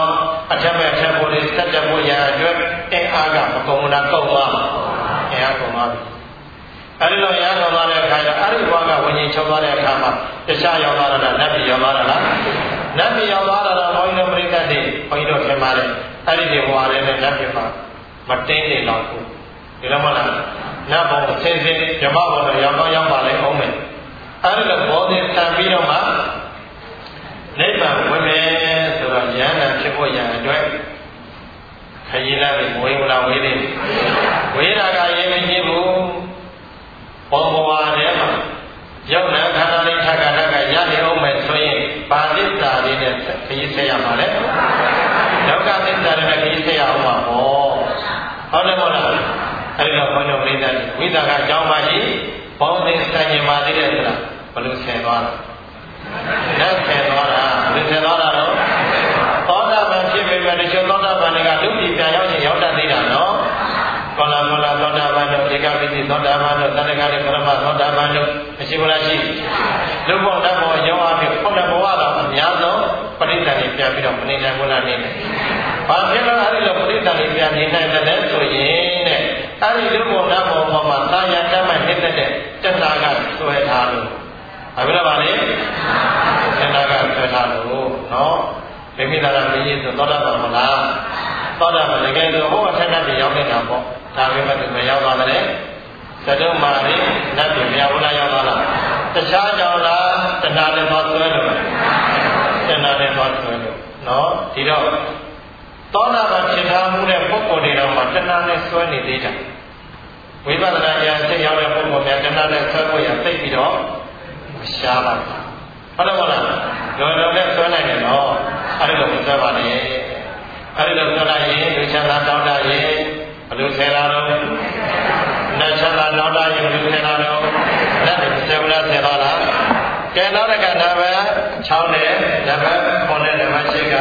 အထက်မဲ့ထက်ဖို့လေးဆက်တက်ဖို့ရအတွက်အင်အားကမကုန်ဘူးလားကုန်သွားအင်အားကုန်သွားပြီအဲဒီလိုရကုန်သွားတဲ့အခါကျအဲ့ဒီဘဝကဝิญဉ်ချုပ်သွားတဲ့အခါမှာတခြားရောက်သွားတာနတ်ပြည်ရောက်သွားတာလားနတ်ပြည်ရောက်သွားတာတော့ဘုန်းကြီးတို့ပြိဿတွေဘုန်းကြီးတို့ထင်ပါတယ်အဲ့ဒီဒီဘဝလေးနဲ့နတ်ပြည်မှာမတင်းနေတော့ဘူးဒီလိုမလားနတ်ဘုံဆင်းဆင်းဓမ္မဘုံတော့ရောက်တော့ရောက်ပါလေအောင်မယ်အဲ့ဒီလိုဘောဓိတန်ပြီးတော့မှနိဗ္ဗာန်ဝင်မယ်ဆိုတော့ဉာဏ်နဲ့ဖြစ်ဖို့ရအတွက်ခရီးလာပြီးဝေဝလာဝေးသေးဝေးတာကရေးမကြည့်ဘူးဘောဘဝထဲမှာရုပ်နာခန္ဓာလေးထက်ကထက်ကရနေအောင်မယ်ဆိုရင်ဘာသစ္စာလေးနဲ့ခရီးဆက်ရမှာလဲဒုက္ခသစ္စာနဲ့ခရီးဆက်ရအောင်ပါဘောဟုတ်တယ်မဟုတ်လားအဲဒီတော့ဘုန်းတော်ပြိဿဝိသကအကြောင်းပါကြီးဘောဓိစံញင်ပါသေးတယ်ဆိုတာဘယ်လိုဆင်သွားလဲလက်ဆင်သွားတာဘယ်ဆင်သွားတာတော့သောတာပန်ဖြစ်ပေမဲ့တချို့သောတာပန်တွေကလူပြည်ပြန်ရောက်ရင်ရောက်တတ်သေးတာနော်ကောလာကောလာသောတာပန်တို့ဧကပိတိသောတာပန်တို့တဏ္ဍကရိပရမသောတာပန်တို့မရှိဘူးလားရှိလူဘုံဓမ္မောရောအဖြစ်ခုနဘဝတော့အများဆုံးပရိသတ်တွေပြန်ပြီးတော့မနေနိုင်ဘူးလားနေတယ်။ဘာဖြစ်လို့အဲဒီလိုပရိသတ်တွေပြန်နေနိုင်တယ်လဲဆိုရင်တဲ့အဲဒီလူဘုံဓမ္မောပေါ်မှာသာယာတတ်မှနှိမ့်တဲ့တဏ္ဍကဆွဲထားလို့ဘာဖြစ်လို့ပါလဲတဏ္ဍကဆွဲထားလို့နော်မိမိသာရမင်းကြီးဆိုသောတာပန်မလားသောတာပန်လည်းဆိုဟောအထက်နဲ့ရောက်နေတာပေါ့ဒါပေမဲ့မရောက်ပါနဲ့သတုမာရိနတ်ပြည်မရောက်ဘူးလားရောက်သွားလားတခြားကြောင့်လားတဏှာနဲ့သွားဆွဲလို့တဏှာနဲ့သွားဆွဲလို့နော်ဒီတော့သောတာပန်ဖြစ်ထားမှုတဲ့ပုဂ္ဂိုလ်တွေတော့မှတဏှာနဲ့ဆွဲနေသေးတာဝိပဿနာဉာဏ်သိရောက်တဲ့ပုဂ္ဂိုလ်များတဏှာနဲ့ဆွဲဖို့ရသိပြီးတော့မရှားပါဘူးဟုတ်တယ်မဟုတ်လားလောလောနဲ့ဆွဲနိုင်တယ်နော်အဲ့ဒါကိုဆွဲပါလေအဲ့ဒါဆွဲလိုက်ရင်လူချမ်းသာတောင်းတရင်ဘယ်လိုဆယ်လာတော့နတ်ချမ်းသာတောင်းတရင်ဘယ်လိုဆယ်လာတော့လက်တွေဆယ်လားဆယ်ပါလားကဲနောက်တစ်ခါနံပါတ်၆နဲ့နံပါတ်၉နဲ့နံပါတ်၈က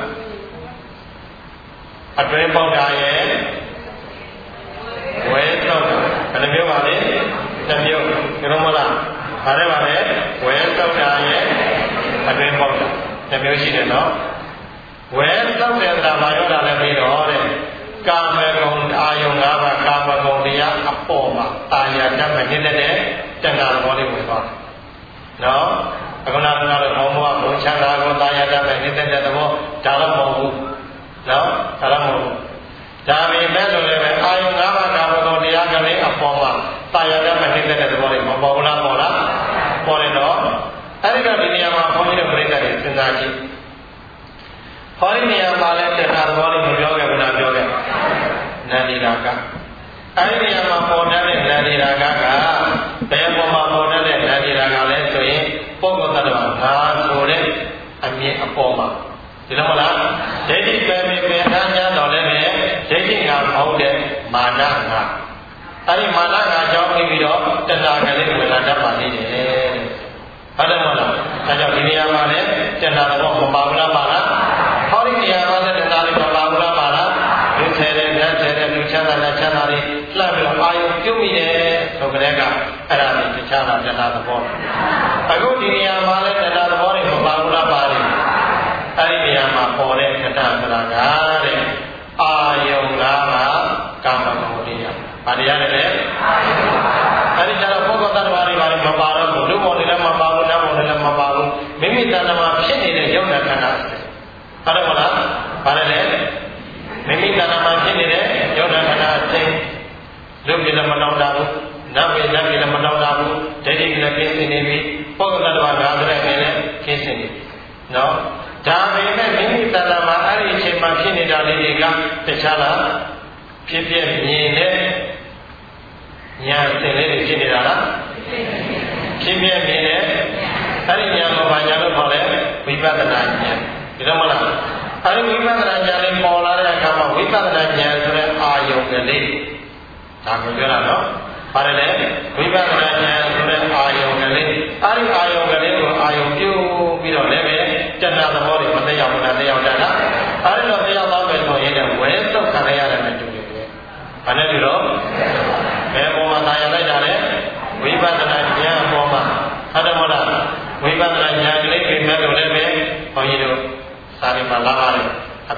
အတွင်းပေါက်တာရဲ့ဝဲတော့ဘယ်နှမျိုးပါလဲတစ်မျိုးဒီလိုမလားဗါတယ်ပါလေဝဲတော့တာရဲ့အတွင်းပေါက်တာတစ်မျိုးရှိတယ်နော်ဝဲတော့တဲ့သမာယောတာလည်းပြီးတော့တဲ့ကာမဂုဏ်အာယုံ၅ပါးကာမဂုဏ်တရားအပေါ်မှာတာယာတတ်မဲ့နေတဲ့တဏှာသဘောလေးဝင်သွားတယ်နော်အခုနကတော့ဘုံဘဝဘုံချမ်းသာကိုတာယာတတ်မဲ့နေတဲ့သဘောဒါတော့မဟုတ်ဘူးနော်ဒါတော့မဟုတ်ဘူးဒါပေမဲ့လို့လည်းအာယုံ၅ပါးကာမဂုဏ်တရားကလေးအပေါ်မှာတာယာတတ်မဲ့နေတဲ့သဘောလေးမပေါ်ဘူးလားပေါ်လားပေါ်တယ်နော်အဲ့ဒီတော့ဒီနေရာမှာဘုန်းကြီးတို့ပြိဿတွေစဉ်းစားကြည့်ဟောဒီနေရာမှာလည်းတဏှာသဘောလေးမပြောခဲ့ဘူးလားပြောခဲ့နန္ဒီရာကအဲဒီနေရာမှာပေါ်တတ်တဲ့နန္ဒီရာကကဘယ်ပေါ်မှာပေါ်တတ်တဲ့နန္ဒီရာကလဲဆိုရင်ပုဂ္ဂိုလ်သတ္တဝါငါဆိုတဲ့အမြင်အပေါ်မှာဒီလိုမလားဒိဋ္ဌိပဲမြင်ပင်ထားကြတော့လည်းပဲဒိဋ္ဌိငါမဟုတ်တဲ့မာနငါအဲဒီမာနငါကြောင့်ပြီးတော့တဏှာကလေးဝင်လာတတ်ပါလိမ့်မယ်ဟုတ်တယ်မဟုတ်လားအဲကြောင့်ဒီနေရာမှာလည်းတဏှာသဘောမပါဘူးလားပါလားဟောဒီနေရာမှာလည်းတဏှာလေးမပါဘူးလားပါလားဒီဆယ်တဲ့ဓာတ်ဆယ်တဲ့လူချမ်းသာတဲ့ချမ်းသာတွေလှမ်းပြီးတော့အာယုပြုတ်မိတယ်ဆိုကြတဲ့ကအဲ့ဒါကိုတခြားတာတဏှာသဘောအခုဒီနေရာမှာလည်းတဏှာသဘောတွေမပါဘူးလားပါလိမ့်အဲ့ဒီနေရာမှာပေါ်တဲ့တဏှာဆိုတာကတဲ့အာယု၅ပါးကာမဂုဏ်တရားဗာတရားလည်းအာယု၅ပါးအဲ့ဒီကျတော့ပုဂ္ဂိုလ်တ attva တွေဘာတွေမပါတော့ဘူးလူပေါ်တွေလည်းမပါဘူးနတ်ပေါ်တွေလည်းမပါဘူးမိမိတဏ္ဍမှာဖြစ်နေတဲ့ယုံနာခန္ဓာဟုတ်တယ်မလားဘာလဲမိမိတဏ္ဍမှာဖြစ်နေတဲ့ယုံနာခန္ဓာအသိလူပြည်လည်းမတောင်းတာဘူးနတ်ပြည်နတ်ပြည်လည်းမတောင်းတာဘူးဒိဋ္ဌိလည်းပြင်းနေပြီပုဂ္ဂိုလ်တ attva ငါဆိုတဲ့အနေနဲ့ခင်းစင်နေပြီနော်ဒါပေမဲ့မိမိတဏ္ဍမှာအဲ့ဒီအချိန်မှာဖြစ်နေတာလေးတွေကတခြားလားဖြစ်ဖြစ်မြင်တဲ့ညာစင်လေးတွေဖြစ်နေတာလားဖြစ်ဖြစ်မြင်တဲ့အဲ့ဒီညာကိုဘာညာလို့ခေါ်လဲဝိပဿနာဉာဏ်ဒီလိုမလားအဲ့ဒီဝိပဿနာဉာဏ်လေးပေါ်လာတဲ့အခါမှာဝိပဿနာဉာဏ်ဆိုတဲ့အာယုံကလေးဒါကိုပြောတာနော်ပါတယ်လေဝိပဿနာဉာဏ်ဆိုတဲ့အာယုံကလေးအဲ့ဒီအာယုံကလေးကိုအာယုံပြုပြီးတော့လည်းပဲတဏှာသဘောတွေမသိအောင်မသိအောင်တတ်တာအဲ့ဒီလိုသိအောင်သွားမယ်ဆိုရင်လည်းဝဲသုတ်ခံရရတယ်နဲ့တူတယ်ပဲဘာနဲ့တူတော့ဘယ်ပေါ်မှာသာယာလိုက်တာလဲဝိပဿနာဉာဏ်အပေါ်မှာဟုတ်တယ်မဟုတ်လားဝိပဿနာဉာဏ်ကလေးပြင်မဲ့လို့လည်းပဲဘုန်းကြီးတို့စာရီမှာလာပါတယ်အဘ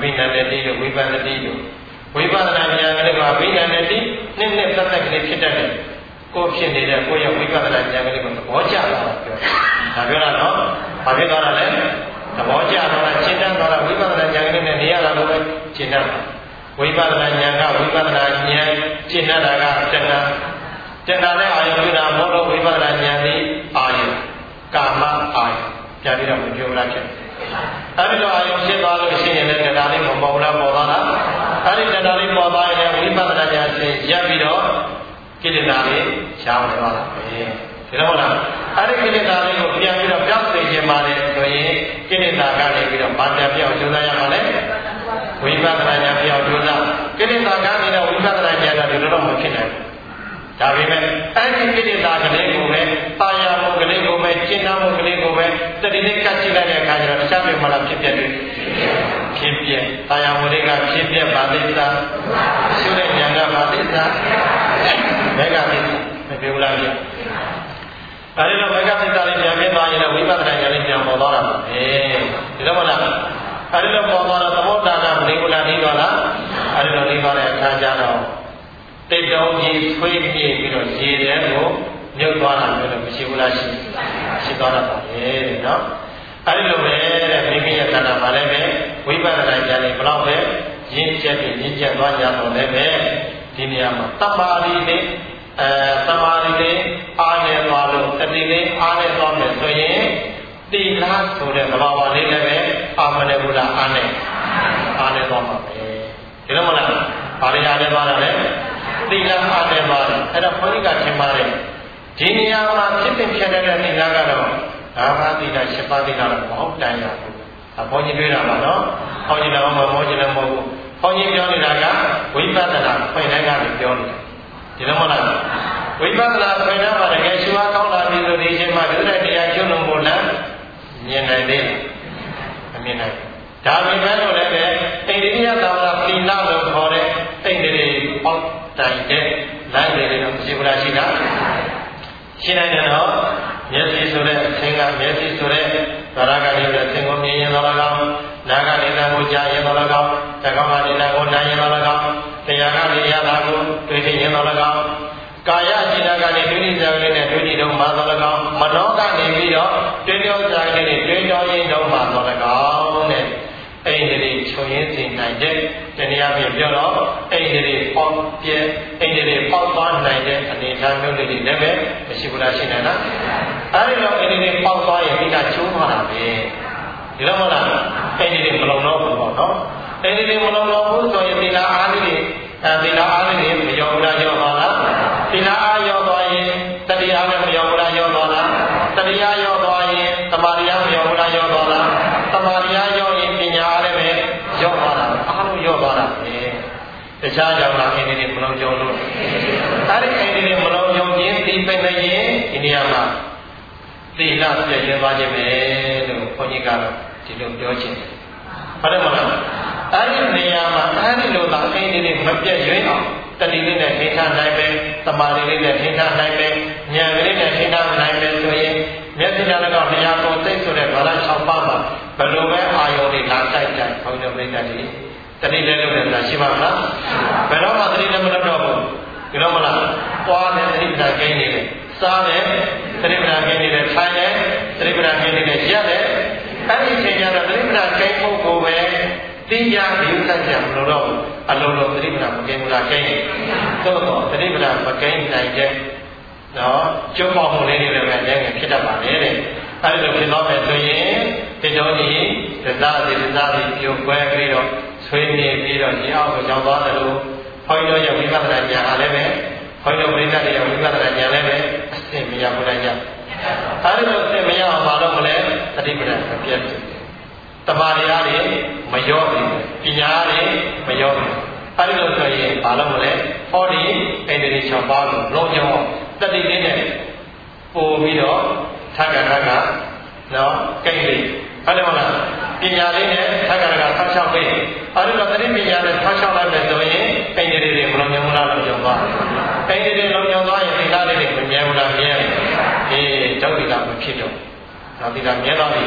ဘိနန္တိတို့ဝိပဿနာတိတို့ဝိပဿနာဉာဏ်ကလေးကဘိနန္တိနှစ်နှစ်သက်သက်ကလေးဖြစ်တတ်တယ်ကိုဖြစ်နေတဲ့ကိုရဲ့ဝိပဿနာဉာဏ်ကလေးကိုသဘောကျလာတာပြောဒါပြောတာနော်ဘာဖြစ်သွားတာလဲသဘောကျတော့ရှင်းတတ်တော့ဝိပဿနာဉာဏ်ကလေးနဲ့နေရတာလို့ပဲရှင်းတတ်ဝိပဿနာဉာဏ်ကဝိပဿနာဉာဏ်ရှင်းတတ်တာကတဏှာတဏှာနဲ့အာယုပြုတာမဟုတ်တော့ဝိပဿနာဉာဏ်ဒီအာယုကာမအာယုပြန်ပြီးတော့မပြောလားဖြစ်အဲဒီတော့အာယုရှင်းသွားလို့ရှိရင်လည်းတဏှာလေးမပေါ်လားပေါ်သွားလားအဲဒီတဏှာလေးပေါ်သွားရင်ဝိပဿနာဉာဏ်ရှင်းရပ်ပြီးတော့ကိလေသာလေးရှားသွားတာပဲဒီလိုမဟုတ်လားအဲဒီကိလေသာလေးကိုပြန်ပြီးတော့ပြောက်သိခြင်းပါလေဆိုရင်ကိလေသာကနေပြီးတော့ဗာတပြောက်ကျိုးစားရမှာလေဝိပဿနာဉာဏ်ပြောက်ကျိုးစားကိလေသာကနေတော့ဝိပဿနာဉာဏ်ကဒီလိုတော့မဖြစ်နိုင်ဘူးဒါပေမဲ့အဲဒီကိလေသာကလေးကိုပဲတာယာမှုကလေးကိုပဲကျင့်မှုကလေးကိုပဲတတိလေးကတ်ကြည့်လိုက်တဲ့အခါကျတော့တခြားမျိုးမလားဖြစ်ပြတယ်ဖြစ်ပြတာယာမှုတွေကဖြစ်ပြပါလိမ့်သာရှုတဲ့ဉာဏ်ကပါလိမ့်သာမေဃပိမပြောလားပြအဲဒီတော့မေဃပိတာလေးပြန်ပြသွားရင်လည်းဝိပဿနာဉာဏ်လေးပြန်ပေါ်သွားတာပါပဲဒီလိုမလားအဲဒီတော့ပေါ်သွားတော့သမုဒ္ဒါကမလေးဘူးလားနေသွားလားအဲဒီတော့နေသွားတဲ့အခါကျတော့တိတ်တောင်းကြီးဆွေးပြေးပြီးတော့ရေထဲကိုမြုပ်သွားတာမျိုးလည်းမရှိဘူးလားရှိရှိသွားတာပါပဲနော်အဲဒီလိုပဲတဲ့မိမိရဲ့ခန္ဓာမှာလည်းပဲဝိပဿနာဉာဏ်လေးဘလောက်ပဲရင်းကျက်ပြီးရင်းကျက်သွားကြတော့လည်းပဲဒီနေရာမှာတမာရီလေးအဲတမာရီလေးအားနေသွားလို့တတိလေးအားနေသွားမယ်ဆိုရင်တိလားဆိုတဲ့သဘာဝလေးလည်းပဲအာမနေဘူးလားအားနေအားနေသွားမှာပဲဒီလိုမလားဘာတွေအားနေသွားတာလဲတိလားအားနေပါတယ်အဲ့တော့ဘုန်းကြီးကထင်ပါတယ်ဒီနေရာမှာဖြစ်ဖြစ်ဖြစ်နေတဲ့တိလားကတော့ဘာသာတိလားရှစ်ပါးတိလားတော့မဟုတ်တိုင်းရဘူးအဘုန်းကြီးပြောတာပါနော်ဘုန်းကြီးလည်းမဟုတ်ဘူးဘုန်းကြီးလည်းမဟုတ်ဘူးဘုန်းကြီးပြောနေတာကဝိပဿနာဖွင့်တိုင်းကနေပြောနေတာဒီလိုမဟုတ်လားဝိပဿနာဖွင့်တိုင်းမှာတကယ်ရှုအားကောင်းလာပြီဆိုဒီအချိန်မှာဒီတဲ့တရားကျွလို့မို့လားမြင်နိုင်သေးမမြင်နိုင်ဒါပေမဲ့လို့လည်းပဲအိန္ဒိယသာဝရသီလလို့ခေါ်တဲ့အိန္ဒိယပေါက်တိုင်တဲ့လမ်းတွေတော့မရှိဘူးလားရှိလားရှိနိုင်တယ်နော်မျက်စိဆိုတဲ့အသင်္ကမျက်စိဆိုတဲ့ဗရာဂလေးတဲ့အသင်ကိုမြင်ရင်တော့၎င်းနာဂနေတဲ့ကိုကြားရင်တော့၎င်းတက္ကမနေတဲ့ကိုနားရင်တော့၎င်းတရားကနေရတာကိုတွေ့သိရင်တော့၎င်းကာယจิตကနေတွေ့သိကြလေးနဲ့တွေ့ကြည့်တော့မှတော့၎င်းမနောကနေပြီးတော့တွေ့ပြောကြလေးနဲ့တွေ့တော်ရင်တော့မှတော့၎င်းတဲ့အိန္ဒြေချုပ်ရင်းစေနိုင်တဲ့တရားပြပြောတော့အိန္ဒြေပေါက်ပြဲအိန္ဒြေပေါက်သွားနိုင်တဲ့အနေအထားမျိုးတွေလည်းပဲမရှိဘူးလားရှိနိုင်လားအဲဒီတော့အိန္ဒြေပေါက်သွားရင်ဒီကချိုးသွားတာပဲဒီလိုမဟုတ်လားအိန္ဒြေမလုံတော့ဘူးပေါ့နော်အိန္ဒြေမလုံတော့ဘူးဆိုရင်ဒီလားအားလေးတွေအဲဒီလားအားလေးတွေမရောဘူးလားရောပါလားဒီလားအားရောသွားရင်တတိယလည်းမရောဘူးလားရောသွားလားတတိယရောသွားရင်သမာဓိမရောဘူးလားရောသွားလားသမာဓိရောရင်ပညာလည်းပဲရောသွားတာအားလုံးရောသွားတာပဲတခြားကြောင့်လားအိန္ဒြေမလုံကြုံလို့အဲဒီအိန္ဒြေမလုံကြုံခြင်းဒီပင်လည်းရင်ဒီနေရာမှာသီလပြည့်ရသွားခြင်းပဲလို့ခွန်ကြီးကတော့ဒီလိုပြောခြင်းဟုတ်တယ်မလားအဲဒီနေရာမှာအဲဒီလိုသာအိန္ဒြေမပြည့်ရွေးအောင်တတိလေးနဲ့ထိထားနိုင်ပဲသမာဓိလေးနဲ့ထိထားနိုင်ပဲဉာဏ်လေးနဲ့ထိထားနိုင်ပဲဆိုရင်မျက်စိနဲ့တော့နေရာကိုသိဆိုတဲ့ဘာသာ၆ပါးမှာဘယ်လိုပဲအာယုန်တွေလာတိုက်တိုက်ဘုန်းကြီးတို့ပြိတ္တိတတိလေးလို့လည်းရှိပါမလားဘယ်တော့မှတတိလည်းမလုပ်တော့ဘူးဒီလိုမလားသွားတဲ့တတိပ္ပာကိန်းနေတယ်စားတယ်တတိပ္ပာကိန်းနေတယ်ထိုင်တယ်တတိပ္ပာကိန်းနေတယ်ရက်တယ်အဲ့ဒီချိန်ကျတော့တတိပ္ပာကိန်းဖို့ကိုပဲသိကြဒီဥစ္စာကြမလို့တော့အလုံးလုံးတတိပ္ပာမကိန်းဘူးလားကိန်းသို့တော့တတိပ္ပာမကိန်းနိုင်တဲ့နော်ကျွတ်ပေါက်မှုလေးတွေလည်းပဲလည်းဖြစ်တတ်ပါလေတဲ့အဲဒီလိုဖြစ်တော့မယ်ဆိုရင်ဒီတော့ဒီသဇာတိသဇာတိပြုတ်ခွဲပြီးတော့ဆွေးနေပြီးတော့ဒီအောက်ကိုရောက်သွားတယ်လို့ဘုန်းကြီးတို့ရဲ့ဝိပဿနာဉာဏ်အားလည်းပဲဘုန်းကြီးတို့ပြိဿတွေရဲ့ဝိပဿနာဉာဏ်လည်းပဲအစ်စ်မရဘူးလားညအဲဒီလိုအစ်စ်မရအောင်ပါတော့မလဲတတိပ္ပံမပြတ်ဘူးတမာတရားတွေမရောဘူးပညာတွေမရောဘူးအဲဒီလိုဆိုရင်ဘာလို့မလဲဟောဒီအိန္ဒြေ၆ပါးကိုလုံးကျောင်းတတိလေးနဲ့ပို့ပြီးတော့ထက္ကထကနော်ကိန်းလေးဟုတ်တယ်မလားပညာလေးနဲ့ထက္ကထကဆောက်ရှောက်ပေးအဲဒီတော့တတိပညာနဲ့ဆောက်ရှောက်လိုက်မယ်ဆိုရင်အိန္ဒြေတွေမလုံးကျောင်းလားလုံးကျောင်းသွားအိန္ဒြေလုံးကျောင်းသွားရင်ဒီလားလေးတွေမမြဲဘူးလားမြဲအေးဒုက္ခိကမဖြစ်တော့နောက်ဒီကမြဲသွားပြီ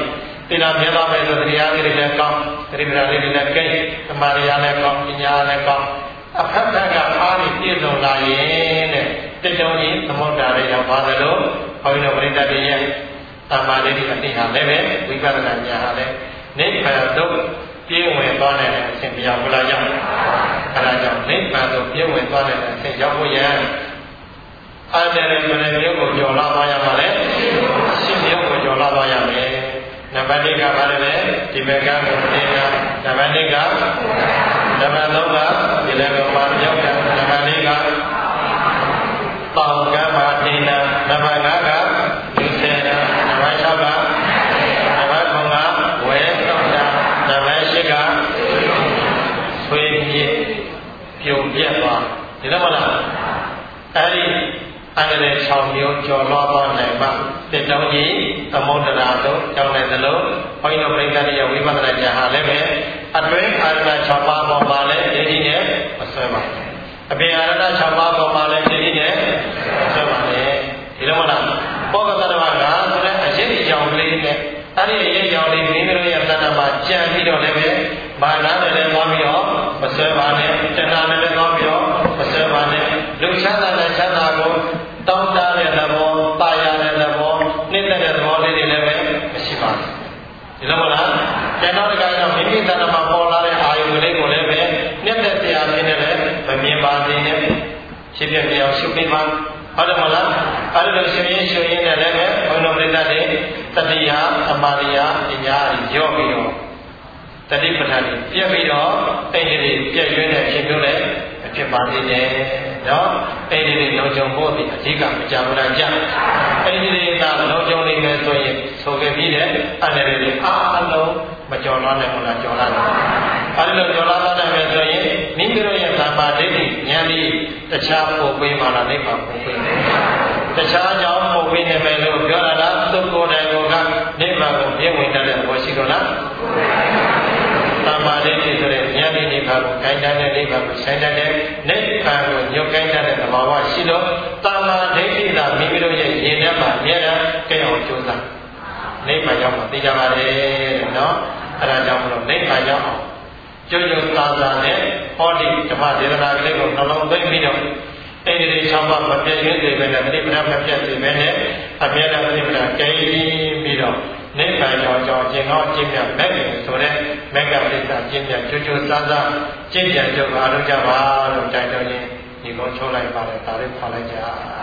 တိလာမြဲသွားမယ်ဆိုတရားလေးတွေလည်းကောင်းသတိပ္ပံလေးတွေလည်းကိန်းသမာဓိအားလည်းကောင်းပညာအားလည်းကောင်းအဖက်ဖက်ကအားဖြည့်ပြည့်စုံလာရင်တဲ့တိတုံးကြီးသမုဒ္ဒါတွေရောက်ပါတယ်လို့ဘုန်းကြီးတို့ပရိသတ်တွေရဲ့သမာဓိတွေအသိဟာလည်းပဲဝိပဿနာဉာဏ်ဟာလည်းနိဗ္ဗာန်သို့ပြည့်ဝင်သွားနိုင်တဲ့အရှင်ဘုရားဘုရားကြောင့်အဲဒါကြောင့်နိဗ္ဗာန်သို့ပြည့်ဝင်သွားနိုင်တဲ့အရှင်ရောက်ဖို့ရန်အားတယ်လည်းမနေ့မျိုးကိုကြော်လာသွားရပါလေရှင်မျိုးကိုကြော်လာသွားရမယ်နံပါတ်၄ကဘာလဲဒီဘက်ကကိုသိတာနံပါတ်၄ကနံပါတ်၃ကဒီလည်းကပါပြောက်တာနံပါတ်၄ကတောင်ကပါသိတာနံပါတ်၅ကလူစေတာနံပါတ်၆ကနံပါတ်၉ကဝဲတော့တာနံပါတ်၈ကဆွေးမြေ့ပြုံပြက်သွားဒီလိုမလားအဲ့ဒီအန္တရာယ်၆မျိုးကျော်လွှားသွားနိုင်မှတစ်တောင်းကြီးသမုဒ္ဒရာတို့ကြောင်းတဲ့သလိုဘုန်းကြီးတို့ပြိဿရဲ့ဝိပဿနာဉာဏ်ဟာလည်းပဲအတွင်းအာရဏ၆ပါးပေါ်မှာလည်းဒိဋ္ဌိနဲ့မဆွဲပါဘူးအပြင်အာရဏ၆ပါးပေါ်မှာလည်းဒိဋ္ဌိနဲ့ဆွဲပါလေဒီလိုမလားပောဂတရဝကဆိုတဲ့အရေးအကြောင်းလေးနဲ့အဲ့ဒီအရေးအကြောင်းလေးမိမိတို့ရဲ့တဏ္ဍာမှာကြံပြီးတော့လည်းပဲမာနနဲ့လည်းသွားပြီးတော့မဆွဲပါနဲ့တဏှာနဲ့လည်းသွားပြီးတော့မဆွဲပါနဲ့လူချမ်းသာတဲ့ချမ်းသာကိုတောင်းတတဲ့သဘောတာယာတဲ့သဘောနှိမ့်တဲ့သဘောလေးတွေလည်းပဲမရှိပါဘူးဒီလိုမလားကျွန်တော်တို့ကတော့မိမိတဏ္ဍာမှာပေါ်လာတဲ့အာယုလေးကိုလည်းပဲနှိမ့်တဲ့တရားလေးနဲ့လည်းမမြင်ပါသေးနဲ့ဖြစ်ဖြစ်ပြောင်းရှုပ်ပြီးပါဟုတ်တယ်မလားအဲ့လိုရှင်ရင်ရှင်ရင်လည်းပဲဘုန်းတော်ပြိဿတွေတတိယသမာဓိယပညာရော့ပြီးတော့တတိပဋ္ဌာန်ပြည့်ပြီးတော့တိတ်တိပြည့်ရွေးတဲ့ဖြစ်မျိုးလည်းဖြစ်ပါသေးတယ်နော်တိတ်တိလုံခြုံဖို့ဒီအဓိကမကြဘူးလားကြတိတ်တိကလုံခြုံနေမယ်ဆိုရင်ဆိုခဲ့ပြီးတဲ့အန္တရာယ်တွေအားလုံးမကျော်လွှားနိုင်ဘူးလားကျော်လာတယ်အဲ့လိုကျော်လွှားနိုင်မယ်ဆိုရင်မိမိတို့ရဲ့သမာဓိဉာဏ်ကြီးတခြားပို့ပေးမှလားနိဗ္ဗာန်ပို့ပေးတယ်တခြားကြောင့်ပို့ပေးနေမယ်လို့ပြောတာလားသူကိုယ်တိုင်ကနိဗ္ဗာန်ကိုပြည့်ဝင်တဲ့ဘောရှိတော့လားသမာဓိဆိုတဲ့ဉာဏ်နိဗ္ဗာန်ကိုခိုင်းတဲ့နိဗ္ဗာန်ကိုဆိုင်တဲ့နိဗ္ဗာန်ကိုညွတ်ခိုင်းတဲ့သဘာဝရှိလို့သမာဓိကမိမိတို့ရဲ့ရင်ထဲမှာအများအားကျင့်အောင်ကြိုးစားနိဗ္ဗာန်ရောက်မှသိကြပါလေနော်အဲဒါကြောင့်မလို့နိဗ္ဗာန်ရောက်အောင်ကြိုးကြိုးစားစားနဲ့ဟောဒီဓမ္မဒေသနာကလေးကိုနှလုံးသွင်းပြီးတော့အဲ့ဒီ၆ပါးမပြည့်ရင်းသေးပဲနဲ့ပဋိပဒါမပြည့်သေးပဲနဲ့အမြဲတမ်းပဋိပဒါကျင်းပြီးတော့နိဗ္ဗာန်ကြောင့်ကြောင့်ကျင့်ကောင်းကျင့်မြတ်မဲ့တယ်ဆိုတဲ့မက္ကပဋိပဒါကျင့်မြတ်ကြိုးကြိုးစားစားကျင့်ကြံကြပါလို့ကြပါလို့တိုက်တော်ရင်ဒီကုန်းချုပ်လိုက်ပါတယ်ဒါလေးဖာလိုက်ကြ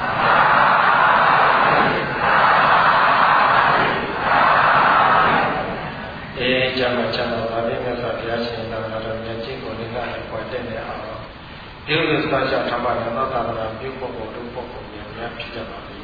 အေးကျမ်းချမ်းသာပါလိမ့်မယ်ဆိုဘုရားရှင်တော်တော်မြတ်ကြီးကိုလည်းလည်းပေါ်တဲ့နေအောင်ပြုလို့စကားချထားပါတော့သာသနာပြုပုဂ္ဂိုလ်တို့ပုဂ္ဂိုလ်များများဖြစ်ကြပါလိမ့်